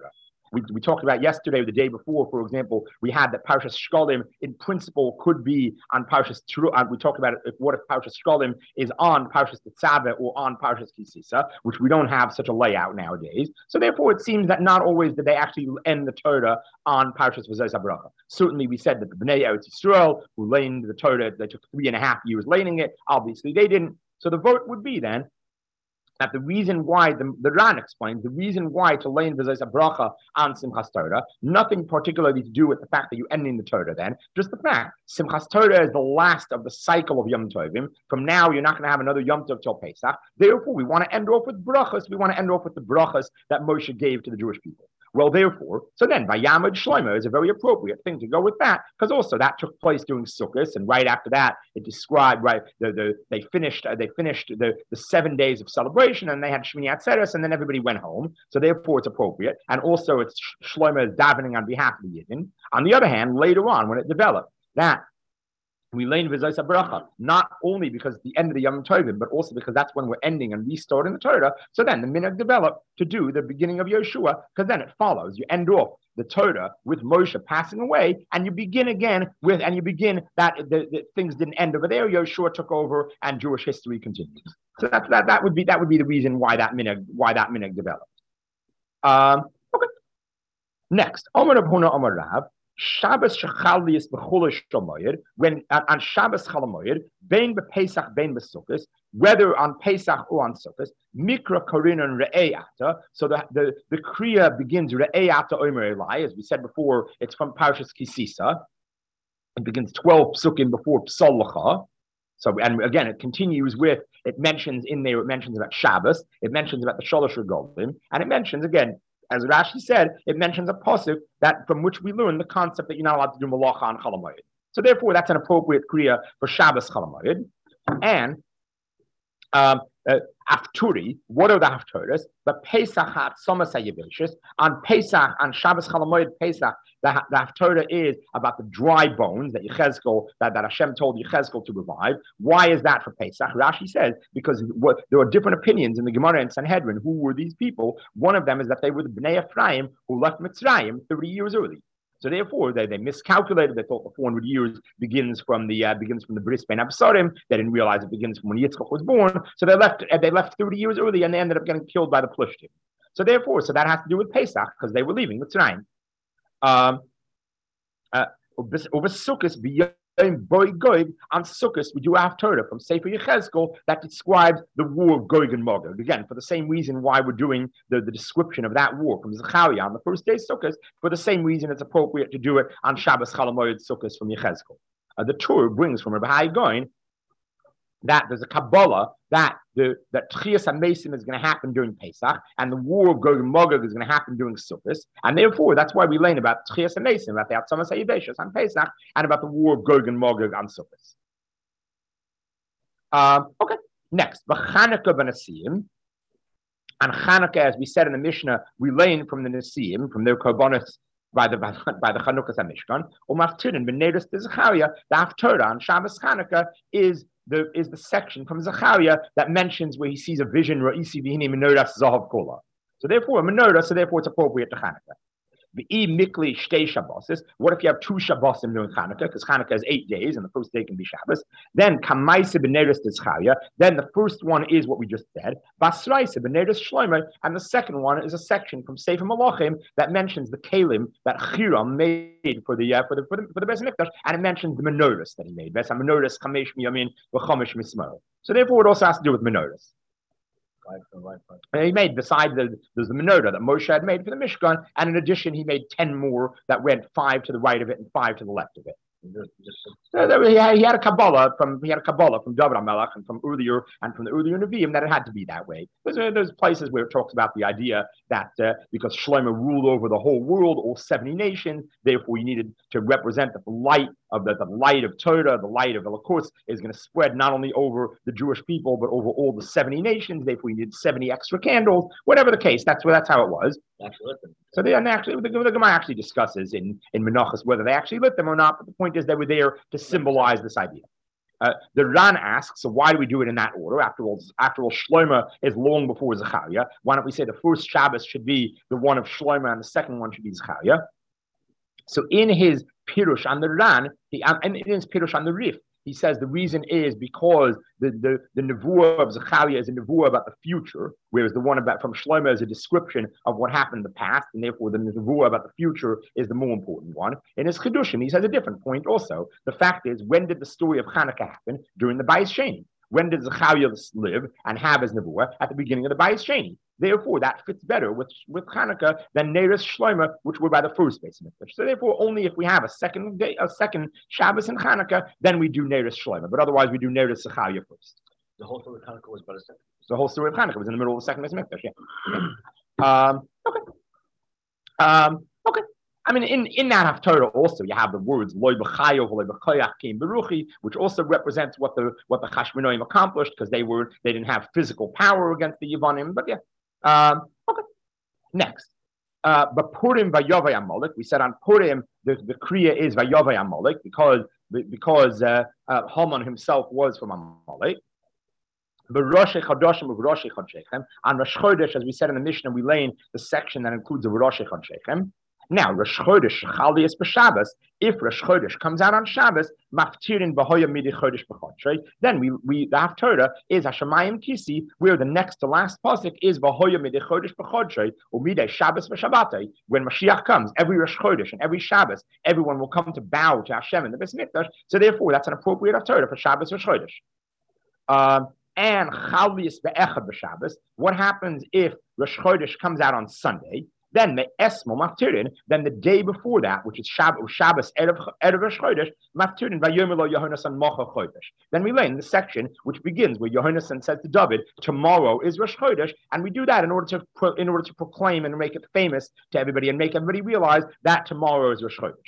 We talked about yesterday or the day before, for example, we had that Parashas Shkolim in principle could be on Parashas Teruah. We talked about what if Parashas Shkolim is on Parashas Tetzaveh or on Parashas Kisisa, which we don't have such a layout nowadays. So therefore, it seems that not always did they actually end the Torah on Parashas V'zois HaBracha. Certainly, we said that the Bnei Eretz Yisrael, who laned the Torah, they took 3.5 years laning it. Obviously, they didn't. So the vote would be then that the reason why, the Ran explains, the reason why to lay in V'zois HaBracha on Simchas Torah, nothing particularly to do with the fact that you're ending the Torah then, just the fact, Simchas Torah is the last of the cycle of Yom Tovim. From now, you're not going to have another Yom Tov till Pesach. Therefore, we want to end off with brachas. We want to end off with the brachas that Moshe gave to the Jewish people. Well, therefore, so then Vayamad Shlomo is a very appropriate thing to go with that, because also that took place during Sukkot, and right after that, it described they finished the 7 days of celebration, and they had Shmini Atzeres, and then everybody went home. So therefore, it's appropriate, and also it's Shlomo is davening on behalf of the Yidden. On the other hand, later on when it developed, that we lay in V'zois HaBracha, not only because it's the end of the Yom Tovim, but also because that's when we're ending and restarting the Torah. So then the minhag developed to do the beginning of Yoshua, because then it follows. You end off the Torah with Moshe passing away, and you begin again that the things didn't end over there. Yoshua took over, and Jewish history continues. So that would be the reason why that minhag developed. Okay. Next, Omer Rav Huna Omer Rav. Shabbos shechaliyis b'chulish shomoyer, when on Shabbos chalamoyer, bein b'Pesach, bein b'Sukkos, whether on Pesach or on Sukkos, mikra korinon re'eyata. So the kriya begins re'eyata omer Eli, as we said before. It's from Parashas Kisisa. It begins 12 psukim before Psalacha. So, and again, it continues with, it mentions about Shabbos, it mentions about the Shalosh Regalim, and it mentions again, as Rashi said, it mentions a pasuk that from which we learn the concept that you're not allowed to do malacha on Chol Hamoed. So therefore, that's an appropriate kriya for Shabbos Chol Hamoed. And Afturi, what are the Haftarahs? The Pesach HaTzomas HaYeveshis. On Pesach, on Shabbos Chol Hamoed Pesach, the Haftarah is about the dry bones that Hashem told Yechezkel to revive. Why is that for Pesach? Rashi says, because there are different opinions in the Gemara and Sanhedrin. Who were these people? One of them is that they were the Bnei Ephraim who left Mitzrayim 30 years early. So therefore, they miscalculated. They thought the 400 years begins from the Bris Ben Absarim. They didn't realize it begins from when Yitzchak was born. So they left 30 years early, and they ended up getting killed by the Plishtim. So therefore, that has to do with Pesach, because they were leaving Mitzrayim. Over Sukkot, Boy Goig on Sukkot, we do have Torah from Sefer Yechezkel that describes the war of Gog and Magog. Again, for the same reason why we're doing the description of that war from Zechariah on the first day of Sukkot, for the same reason it's appropriate to do it on Shabbos Chol Hamoed Sukkot from Yechezkel. The Torah brings from Rabbi Hai Gaon that there's a Kabbalah that Tchias HaMesim is going to happen during Pesach, and the war of Gog and Magog is going to happen during Sukkot, and therefore that's why we learn about Tchias HaMesim, about the Atzamas HaYeveshus on Pesach, and about the war of Gog and Magog on Sukkot. Okay, next, B'Chanukah B'Nasiim. On Chanukah, as we said in the Mishnah, we learn from the Nasiim, from their korbanos by the Chanukas HaMishkan. Umaftirin B'Neiros de Zechariah, the Haftorah on Shabbos Chanukah is the section from Zechariah that mentions where he sees a vision, Ra'isi V'hini Menorah Zahav Kola. So therefore, a menorah, so therefore it's appropriate to Chanukah. Mikli Shtei Shabbosis. What if you have 2 Shabbosim during Chanukah? Because Chanukah is 8 days, and the first day can be Shabbos. Then Kamaisa B'Neiros Tzchariah. Then the first one is what we just said. Basraisa B'Neiros Shlomo. And the second one is a section from Sefer Malachim that mentions the Kalim that Chiram made for the Beis Mikdash, and it mentions the menorahs that he made. Beis Menorahs Chamesh Miyamin V'Chamesh Mismor. So therefore, it also has to do with menorahs. Right. He made, besides there's the menorah that Moshe had made for the Mishkan, and in addition, he made 10 more that went 5 to the right of it and 5 to the left of it. He had a Kabbalah from David HaMelech and from earlier and from the earlier Nevi'im that it had to be that way. There's places where it talks about the idea that because Shlomo ruled over the whole world, all 70 nations, therefore you needed to represent that the light of Torah, the light of Elokus is going to spread not only over the Jewish people but over all the 70 nations. Therefore, you need 70 extra candles. Whatever the case, that's how it was. So the Gemara actually discusses in Menachos whether they actually lit them or not. But the point is they were there to symbolize this idea. The Ran asks, so why do we do it in that order? After all, Shlomo is long before Zechariah. Why don't we say the first Shabbos should be the one of Shlomo and the second one should be Zechariah? So in his Pirush on the Ran, and in his Pirush on the Rif, he says the reason is because the Nevuah of Zechariah is a Nevuah about the future, whereas the one from Shlomo is a description of what happened in the past, and therefore the Nevuah about the future is the more important one. In his Chidushim, he says a different point also. The fact is, when did the story of Chanukah happen? During the Bayis Sheni. When did Zechariah live and have his Nevuah? At the beginning of the Bayis Sheni. Therefore, that fits better with Chanukah than Neiros Shlomo, which were by the first Beis Mikdash. So therefore, only if we have a second Shabbos and Chanukah, then we do Neiros Shlomo. But otherwise, we do Neiros Zechariah first. The whole story of Chanukah was about a second. The whole story of Chanukah was in the middle of the second Beis Mikdash. Yeah. Okay. I mean, in that Haftarah also you have the words Loi b'chayo v'loi b'koyach kein beruchi, which also represents what the Chashmonaim accomplished because they didn't have physical power against the Yevonim. But yeah, okay. Next, but Purim vayovay Amalek. We said on Purim the kriya is vayovay Amalek because Haman himself was from Amalek. The Rosh Chodoshim of Rosh Chodshechem. On Rosh Chodesh, as we said in the Mishnah, we lay in the section that includes the Rosh Chodshechem. Now, Rosh Chodesh Chalias b'Shabbos. If Rosh Chodesh comes out on Shabbos, maftirin b'hoya midi Chodesh b'Chodshei. Then the Haftarah is Hashemayim Kisi, where the next to last pasuk is b'hoya midi Chodesh b'Chodshei umidei Shabbos v'Shabbatei. When Mashiach comes, every Rosh Chodesh and every Shabbos, everyone will come to bow to Hashem in the Beis Mikdash. So therefore, that's an appropriate Haftarah for Shabbos Rosh Chodesh. And Chalias be'Echad b'Shabbos. What happens if Rosh Chodesh comes out on Sunday? Then the Esmo Maftirin, then the day before that, which is Shabbos Erev Rosh Chodesh, Maftirin Vayomelo Yohanasan Mocha Chodesh. Then we learn the section which begins where Yohanasan says to David, "Tomorrow is Rosh Chodesh," and we do that in order to proclaim and make it famous to everybody and make everybody realize that tomorrow is Rosh Chodesh.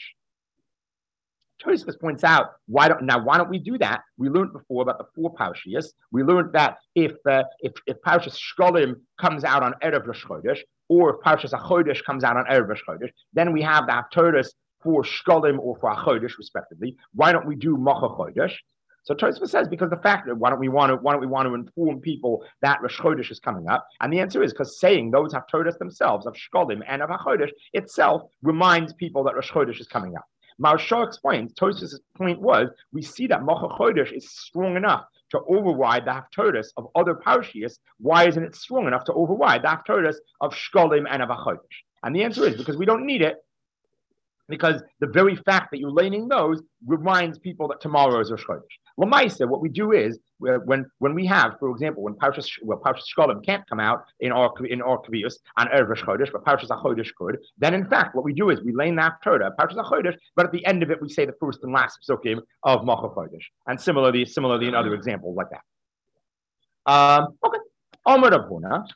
Tosfos points out why don't we do that? We learned before about the 4 Parshias. We learned that if Parshas Shkolim comes out on Erev Rosh Chodesh, or if Parshas HaChodesh comes out on Erev Rosh Chodesh, then we have the Haftarahs for Shkolim or for HaChodesh, respectively. Why don't we do Mocha Chodesh? So Tosfos says because the fact that why don't we want to inform people that Rosh Chodesh is coming up? And the answer is because saying those Haftarahs themselves of Shkolim and of HaChodesh itself reminds people that Rosh Chodesh is coming up. Maharsha explains, Tosfos' point was, we see that Mocha Chodesh is strong enough to override the Haftarahs of other Parshias. Why isn't it strong enough to override the Haftarahs of Shkolim and of HaChodesh? And the answer is because we don't need it. because the very fact that you're laning those reminds people that tomorrow is Rosh Chodesh. Lamaisa, what we do is when we have, for example, when Parshas Shkolim can't come out in our Kviyos on Erev Rosh Chodesh, but Parshas HaChodesh could, then in fact what we do is we lane that Torah, Parshas HaChodesh, but at the end of it we say the first and last psukim of Machav Chodesh, and similarly in other examples like that. Okay, Omer Rav Huna.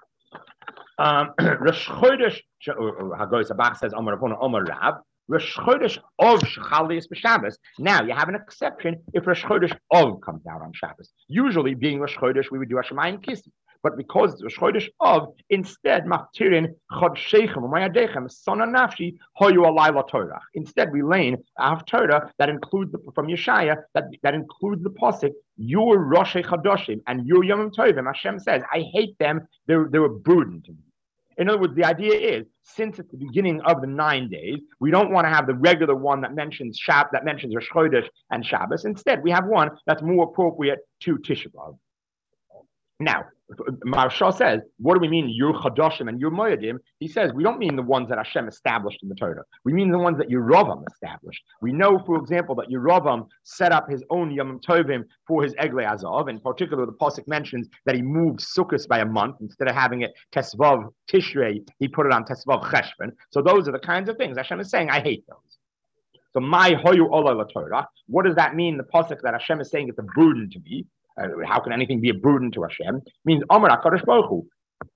Rosh Chodesh, Hagoyis Abach says, Omer Rav Huna, Omer Rav. Rosh Chodesh of Shechalias b'Shabbos. Now you have an exception if Rosh Chodesh of comes out on Shabbos. Usually, being Rosh Chodesh, we would do Hashemayim Kissi. But because it's Rosh Chodesh of, instead, Maftirin Chod Sheichem Umayadechem Sona Nafshi Hoyu Alayla Torah. Instead, we lane our Torah that includes from Yeshaya that includes the pasuk your Rosh Chadoshim and your Yom Tovim. Hashem says, I hate them. They're a burden to me. In other words, the idea is, since it's the beginning of the 9 days, we don't want to have the regular one that mentions Rosh Chodesh and Shabbos. Instead, we have one that's more appropriate to Tisha B'Av. Now, Maharsha says, what do we mean, your Chadoshim and your Moedim? He says, we don't mean the ones that Hashem established in the Torah. We mean the ones that Yeravam established. We know, for example, that Yeravam set up his own Yom Tovim for his Eglei Azav. In particular, the Pasuk mentions that he moved Sukkot by a month. Instead of having it Tesvav Tishrei, he put it on Tesvav Cheshvan. So those are the kinds of things Hashem is saying, I hate those. So my Hoyu Ola Torah, what does that mean? The Pasuk that Hashem is saying it's a burden to me. How can anything be a burden to Hashem? It means Amar HaKadosh Baruch Hu.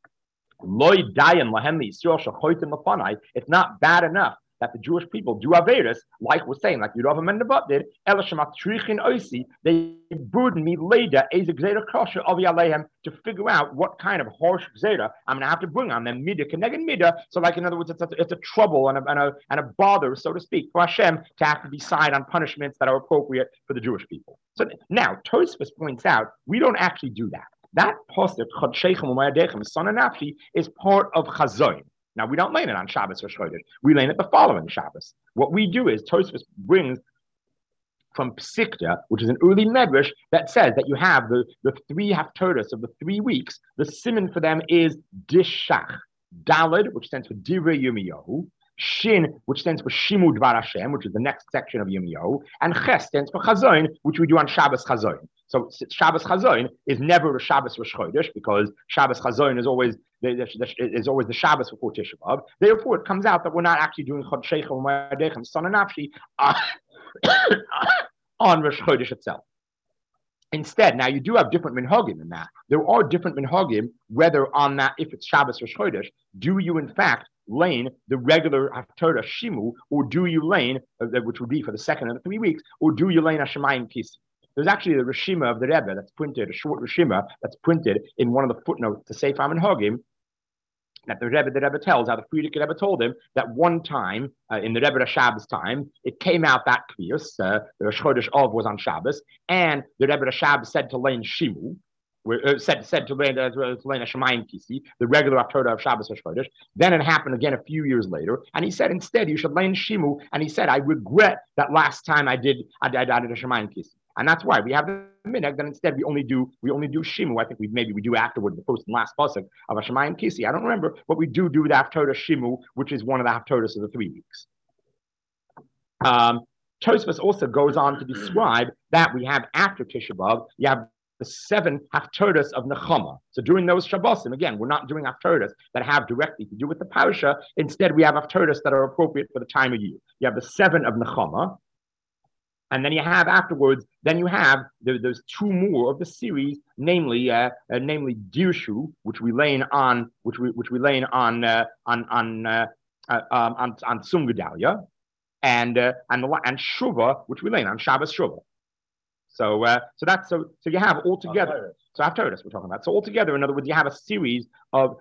It's not bad enough that the Jewish people do Averis, like we're saying, like Yeravam and Nevat did. They burden me later to figure out what kind of harsh gzera I'm going to have to bring on them, midah keneged midah. So, like in other words, it's a trouble and a bother, so to speak, for Hashem to have to decide on punishments that are appropriate for the Jewish people. So now Tosfos points out we don't actually do that. That pasuk Chod Sheichem Umayadechem Sona Nafshi is part of Chazoin. Now, we don't lane it on Shabbos or Chodesh. We lane it the following Shabbos. What we do is, Tosfos brings from Psikta, which is an early medrash, that says that you have the three haftorahs of the 3 weeks. The siman for them is Dishach. Daled, which stands for Divrei Yirmiyahu. Shin, which stands for Shimu Dvar Hashem, which is the next section of Yirmiyahu. And Ches stands for Chazoin, which we do on Shabbos Chazoin. So Shabbos Chazoin is never a Shabbos Rosh Chodesh, because Shabbos Chazoin is always the Shabbos before Tisha B'Av. Therefore, it comes out that we're not actually doing Chod Sheichem Umayadechem Sona Nafshi on Rosh Chodesh itself. Instead, now you do have different minhagim in that. There are different minhagim, whether on that, if it's Shabbos Rosh Chodesh, do you in fact lane the regular Haftarah Shimu, or do you lane, which would be for the second of the 3 weeks, or do you lane Hashemayim Kissi? There's actually a Rishima of the Rebbe that's printed, a short Rishima that's printed in one of the footnotes to Sefer Minhagim, that the Rebbe tells how the Frierdiker Rebbe told him that one time in the Rebbe Shabbos time, it came out that Kviyos, the Rosh Chodesh Av was on Shabbos, and the Rebbe Shabbos said to lane Shimu, said to lane Hashemayim Kissi, the regular Haftarah of Shabbos Rosh Chodesh. Then it happened again a few years later, and he said instead you should lane Shimu, and he said I regret that last time I did Hashemayim Kissi. And that's why we have the minhag that instead we only do Shimu. I think we do afterward the first and last pasuk of Hashemayim Kissi. I don't remember, but we do the Haftarah Shimu, which is one of the Haftarahs of the 3 weeks. Tosfos also goes on to describe that we have after Tisha B'Av, you have the 7 Haftarahs of Nechama. So during those Shabbosim, again, we're not doing Haftarahs that have directly to do with the parasha. Instead, we have Haftarahs that are appropriate for the time of year. You have the 7 of Nechama. And then you have afterwards, those 2 more of the series, namely Dirshu, which we lane on Sum Gedalia, and Shuvah, which we lane on Shabbos Shuvah. So you have altogether. So Haftarahs we're talking about. So altogether, in other words, you have a series of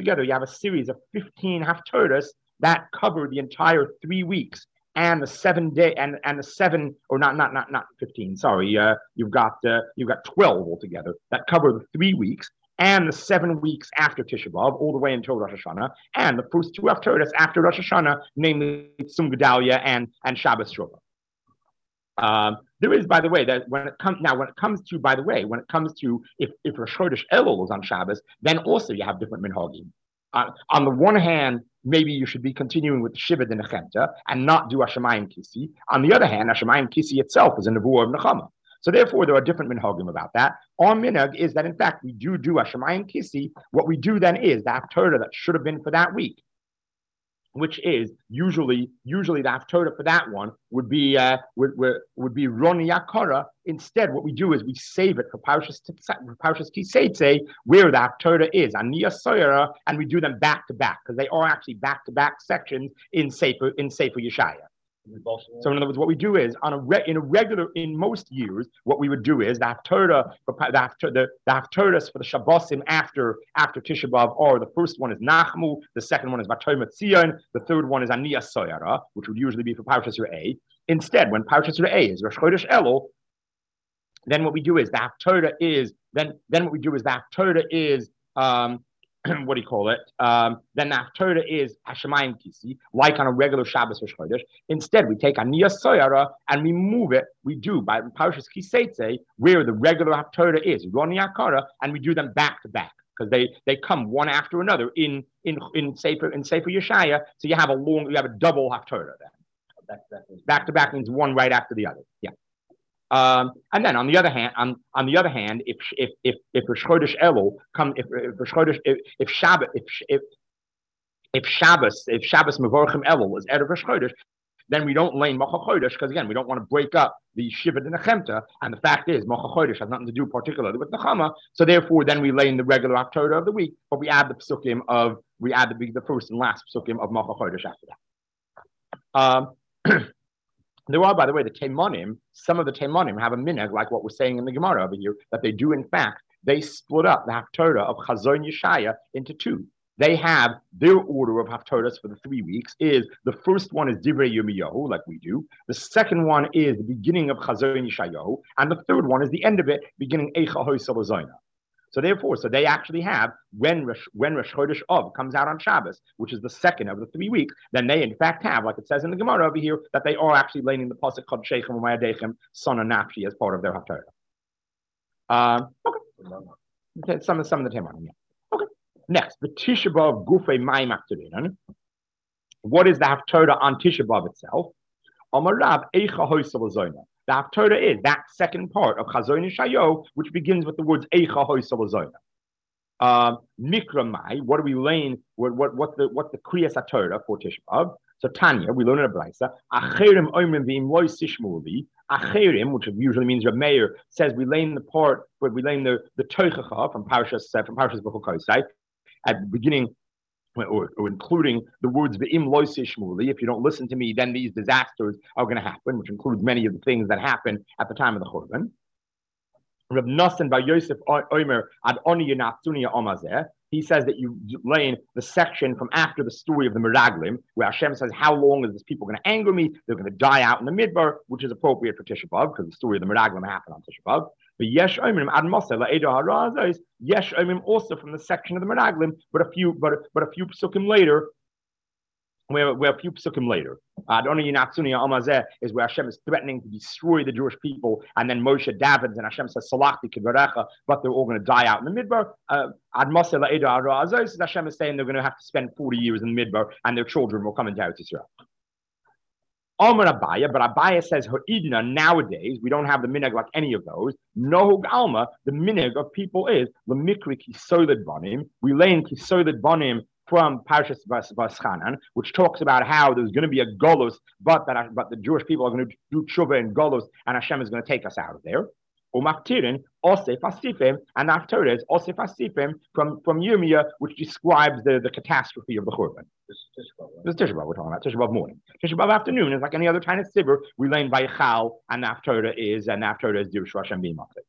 15 Haftarahs that cover the entire 3 weeks. And the 7 day and the 7 or not 15. Sorry, you've got 12 altogether that cover the 3 weeks and the 7 weeks after Tisha B'Av, all the way until Rosh Hashanah, and the first 2 Haftarahs after Rosh Hashanah, namely Sum Gedalia and Shabbos Shuvah. There is, by the way, that when it comes to if Rosh Chodesh Elul is on Shabbos, then also you have different minhagim. On the one hand, maybe you should be continuing with the Shiva de Nechemta and not do Hashemayim Kisi. On the other hand, Hashemayim Kisi itself is a Nevuah of Nechama. So therefore, there are different minhagim about that. Our minhag is that, in fact, we do Hashemayim Kisi. What we do then is the Haftarah that should have been for that week, which is usually the Haftarah for that one would be Roni Yakara. Instead, what we do is we save it for Parshas Kiseitze, where the Haftarah is Aniya Soyara, and we do them back to back because they are actually back to back sections in Sefer Yeshaya. So in other words, what we do is in most years, what we would do is the Haftarah for the Haftarahs for the Shabbosim after Tisha B'Av are the first one is Nachmu, the second one is Vatoyim Tzion, the third one is Aniya Soyara, which would usually be for Parshas Re'eh. Instead, when Parshas Re'eh is Rosh Chodesh Elul, then what we do is the Haftarah is what do you call it? Then the Haftarah is Hashemayim Kisi, like on a regular Shabbos Rosh Chodesh. Instead, we take Aniya Soyara and we move it. We do by Parshas Kiseitze, where the regular Haftarah is Roni Akara, and we do them back to back because they come one after another in Sefer Yeshaya. So you have a double Haftarah then. Back to back means one right after the other. Yeah. And then on the other hand, if Rosh Chodesh Elul if Shabbos Mevorchim Elul is Erev Rosh Chodesh, then we don't lay Mocha Chodesh because again we don't want to break up the Shiva de Nechemta, and the fact is Mocha Chodesh has nothing to do particularly with Nechama, so therefore then we lay in the regular Haftarah of the week, but we add the the first and last psukim of Mocha Chodesh after that. There are, by the way, some of the Teimanim have a minhag, like what we're saying in the Gemara over here, that they do, in fact, they split up the Haftarah of Chazon Yeshaya into two. They have their order of Haftarahs for the 3 weeks is, the first one is Divrei Yirmiyahu, like we do. The second one is the beginning of Chazon Yeshayahu. And the third one is the end of it, beginning Eicha Hoi Solozoina. So they actually have, when Rosh Chodesh Av comes out on Shabbos, which is the second of the 3 weeks, then they in fact have, like it says in the Gemara over here, that they are actually laying the pasuk Chod Sheichem U'Mayadechem Sona Nafshi as part of their Haftarah. Okay, some of the Teimanim. Yeah. Okay. Next, the Tisha B'Av Gufei Mayim Haftarah. What is the Haftarah on Tisha B'Av itself? Amarav Eicha Hoi Solozoina. The Haftarah is that second part of Chazon Yeshayahu, which begins with the words Eicha Hoi Solozoina. Mikra Mai, what are we laying? What's the Kriyas HaTorah for Tisha B'Av? So Tanya, we learn in a brayso. Acherim Oimrim V'im Lo Sishmuli. Acherim, which usually means Reb Meir, says we lay in the part where we lay in the Toichacha from Parshas B'chol Kosai at the beginning. Or including the words "Ve'im lo sishmuli," if you don't listen to me, then these disasters are going to happen, which includes many of the things that happened at the time of the Churban. Reb Nosson bar Yosef Omer ad oni yenatzuniya omazeh. He says that you lay in the section from after the story of the Meraglim, where Hashem says, "How long is this people going to anger me? They're going to die out in the Midbar," which is appropriate for Tisha B'Av because the story of the Meraglim happened on Tisha B'Av. But Yesh Omrim ad Moshe la'edo harazos. Yesh Omrim also from the section of the Meraglim, but a few psukim later. Where a few psukim later, Adonai Yinatzuni Amazeh is where Hashem is threatening to destroy the Jewish people, and then Moshe Davids and Hashem says Salachti Kidvarecha, but they're all going to die out in the Midbar. Ad Moshe la'edo harazos, Hashem is saying they're going to have to spend 40 years in the Midbar, and their children will come into Eretz Yisrael. Amar Abaya, but Abaya says Ha'idna, nowadays we don't have the minhag like any of those. Nohug Alma, the minhag of people is Lemikri Kisolid Banim. We lay in Kisolid Banim from Parshas Vaschanan, which talks about how there's going to be a golus, but the Jewish people are going to do tshuva in golus, and Hashem is going to take us out of there. Umaftirin, Osef Asifim, and after it is Osef Asifim from Yirmiyah, which describes the catastrophe of the Churban. This is Tisha B'Av we're talking about, Tisha B'Av morning. Tisha B'Av afternoon is like any other kind of sivur. We lay in Vayichal, and after it is Dirshu Hashem B'Imachit.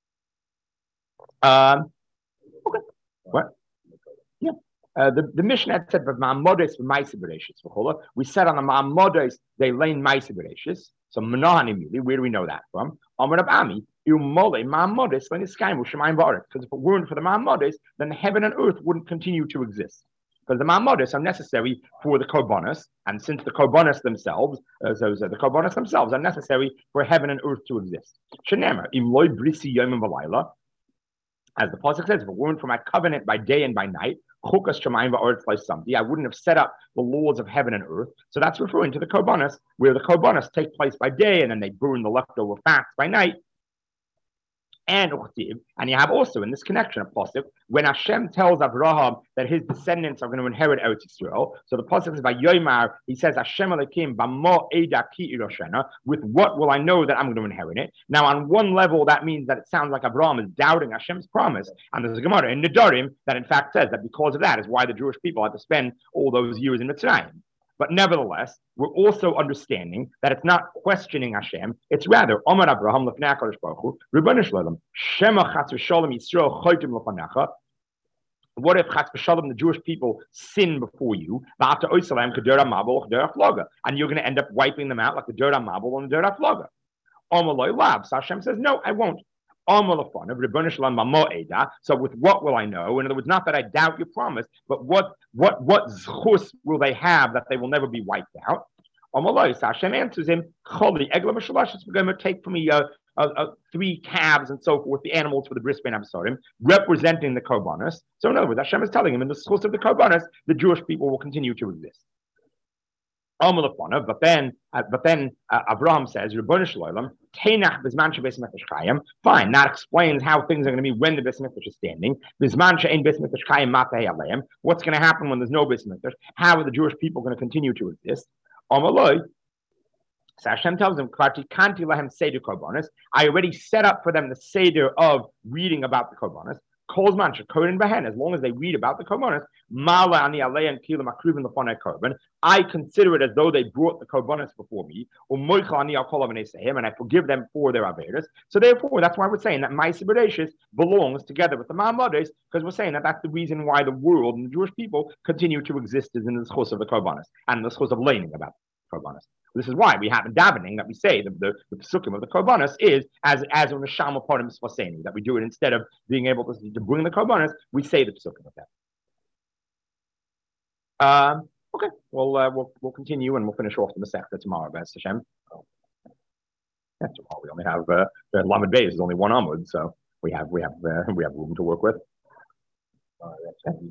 Okay. What? Yeah. The Mishnah had said, but Ma'amodes v'Maisa Bereshis. We said on the Ma'amodes, they lay in Maisa Bereshis. So Manahanim, where do we know that from? Amar Abami, because if it weren't for the Ma'amodes, then heaven and earth wouldn't continue to exist. Because the Ma'amodes are necessary for the Korbanos, and since the Korbanos themselves, the Korbanos themselves are necessary for heaven and earth to exist. Shenemar, im loy brisi yomim v'layla. As the pasuk says, if it weren't for my covenant by day and by night, chukas shamayim va'aretz I wouldn't have set up the laws of heaven and earth. So that's referring to the korbanos, where the korbanos take place by day and then they burn the leftover fats by night. And you have also in this connection a pasuk when Hashem tells Abraham that his descendants are going to inherit Eretz Yisrael. So the pasuk is by Yoimar. He says Hashem Elokim b'mo eda ki iroshena. With what will I know that I'm going to inherit it? Now, on one level, that means that it sounds like Abraham is doubting Hashem's promise. And there's a Gemara in Nedarim that in fact says that because of that is why the Jewish people had to spend all those years in Mitzrayim. But nevertheless, we're also understanding that it's not questioning Hashem. It's rather, Omar Abraham lefnei HaKadosh Baruch Hu, Ribono Shel Olam, Shema Chatz v'Shalom Yisrael choytim lefanecha. What if Chatz v'Shalom, the Jewish people, sin before you, and you're going to end up wiping them out like the Dor HaMabul and the Dor HaFlaga? Omar Lo Lav. So Hashem says, no, I won't. So with what will I know? In other words, not that I doubt your promise, but what zchus will they have that they will never be wiped out? So Hashem answers him, we're going to take from me 3 calves and so forth, the animals for the bris ben absorim, representing the korbanos. So in other words, Hashem is telling him in the zchus of the korbanos, the Jewish people will continue to exist. But then Abraham says, Ribono Shel Olam, Tenach Bizman she'Beis Mikdash Chayim. Fine, that explains how things are going to be when the Beis Mikdash is standing. Bizman she'ein Beis Mikdash Chayim matei aleim. What's going to happen when there's no Beis Mikdash? How are the Jewish people going to continue to exist? Amaloi. So Hashem tells them, Kanti lahem seder korbanos. I already set up for them the seder of reading about the korbanos. Kolzman shekorin behen. As long as they read about the korbanos, mala ani aleim kilam akruvin lefonei korban. I consider it as though they brought the korbanos before me, and I forgive them for their averos. So therefore, that's why we're saying that Ma'aseh Bereshis belongs together with the Ma'amades, because we're saying that that's the reason why the world and the Jewish people continue to exist is in the schos of the korbanos and the schos of learning about the korbanos. This is why we have in davening that we say the psukim of the korbanos is as on the neshama parim sfaseni, that we do it instead of being able to bring the korbanos, we say the psukim of that. Okay, we'll continue and we'll finish off the Masechta tomorrow, B'ez Hashem. Yeah, tomorrow we only have the Lamed Beis is only one Amud, so we have room to work with.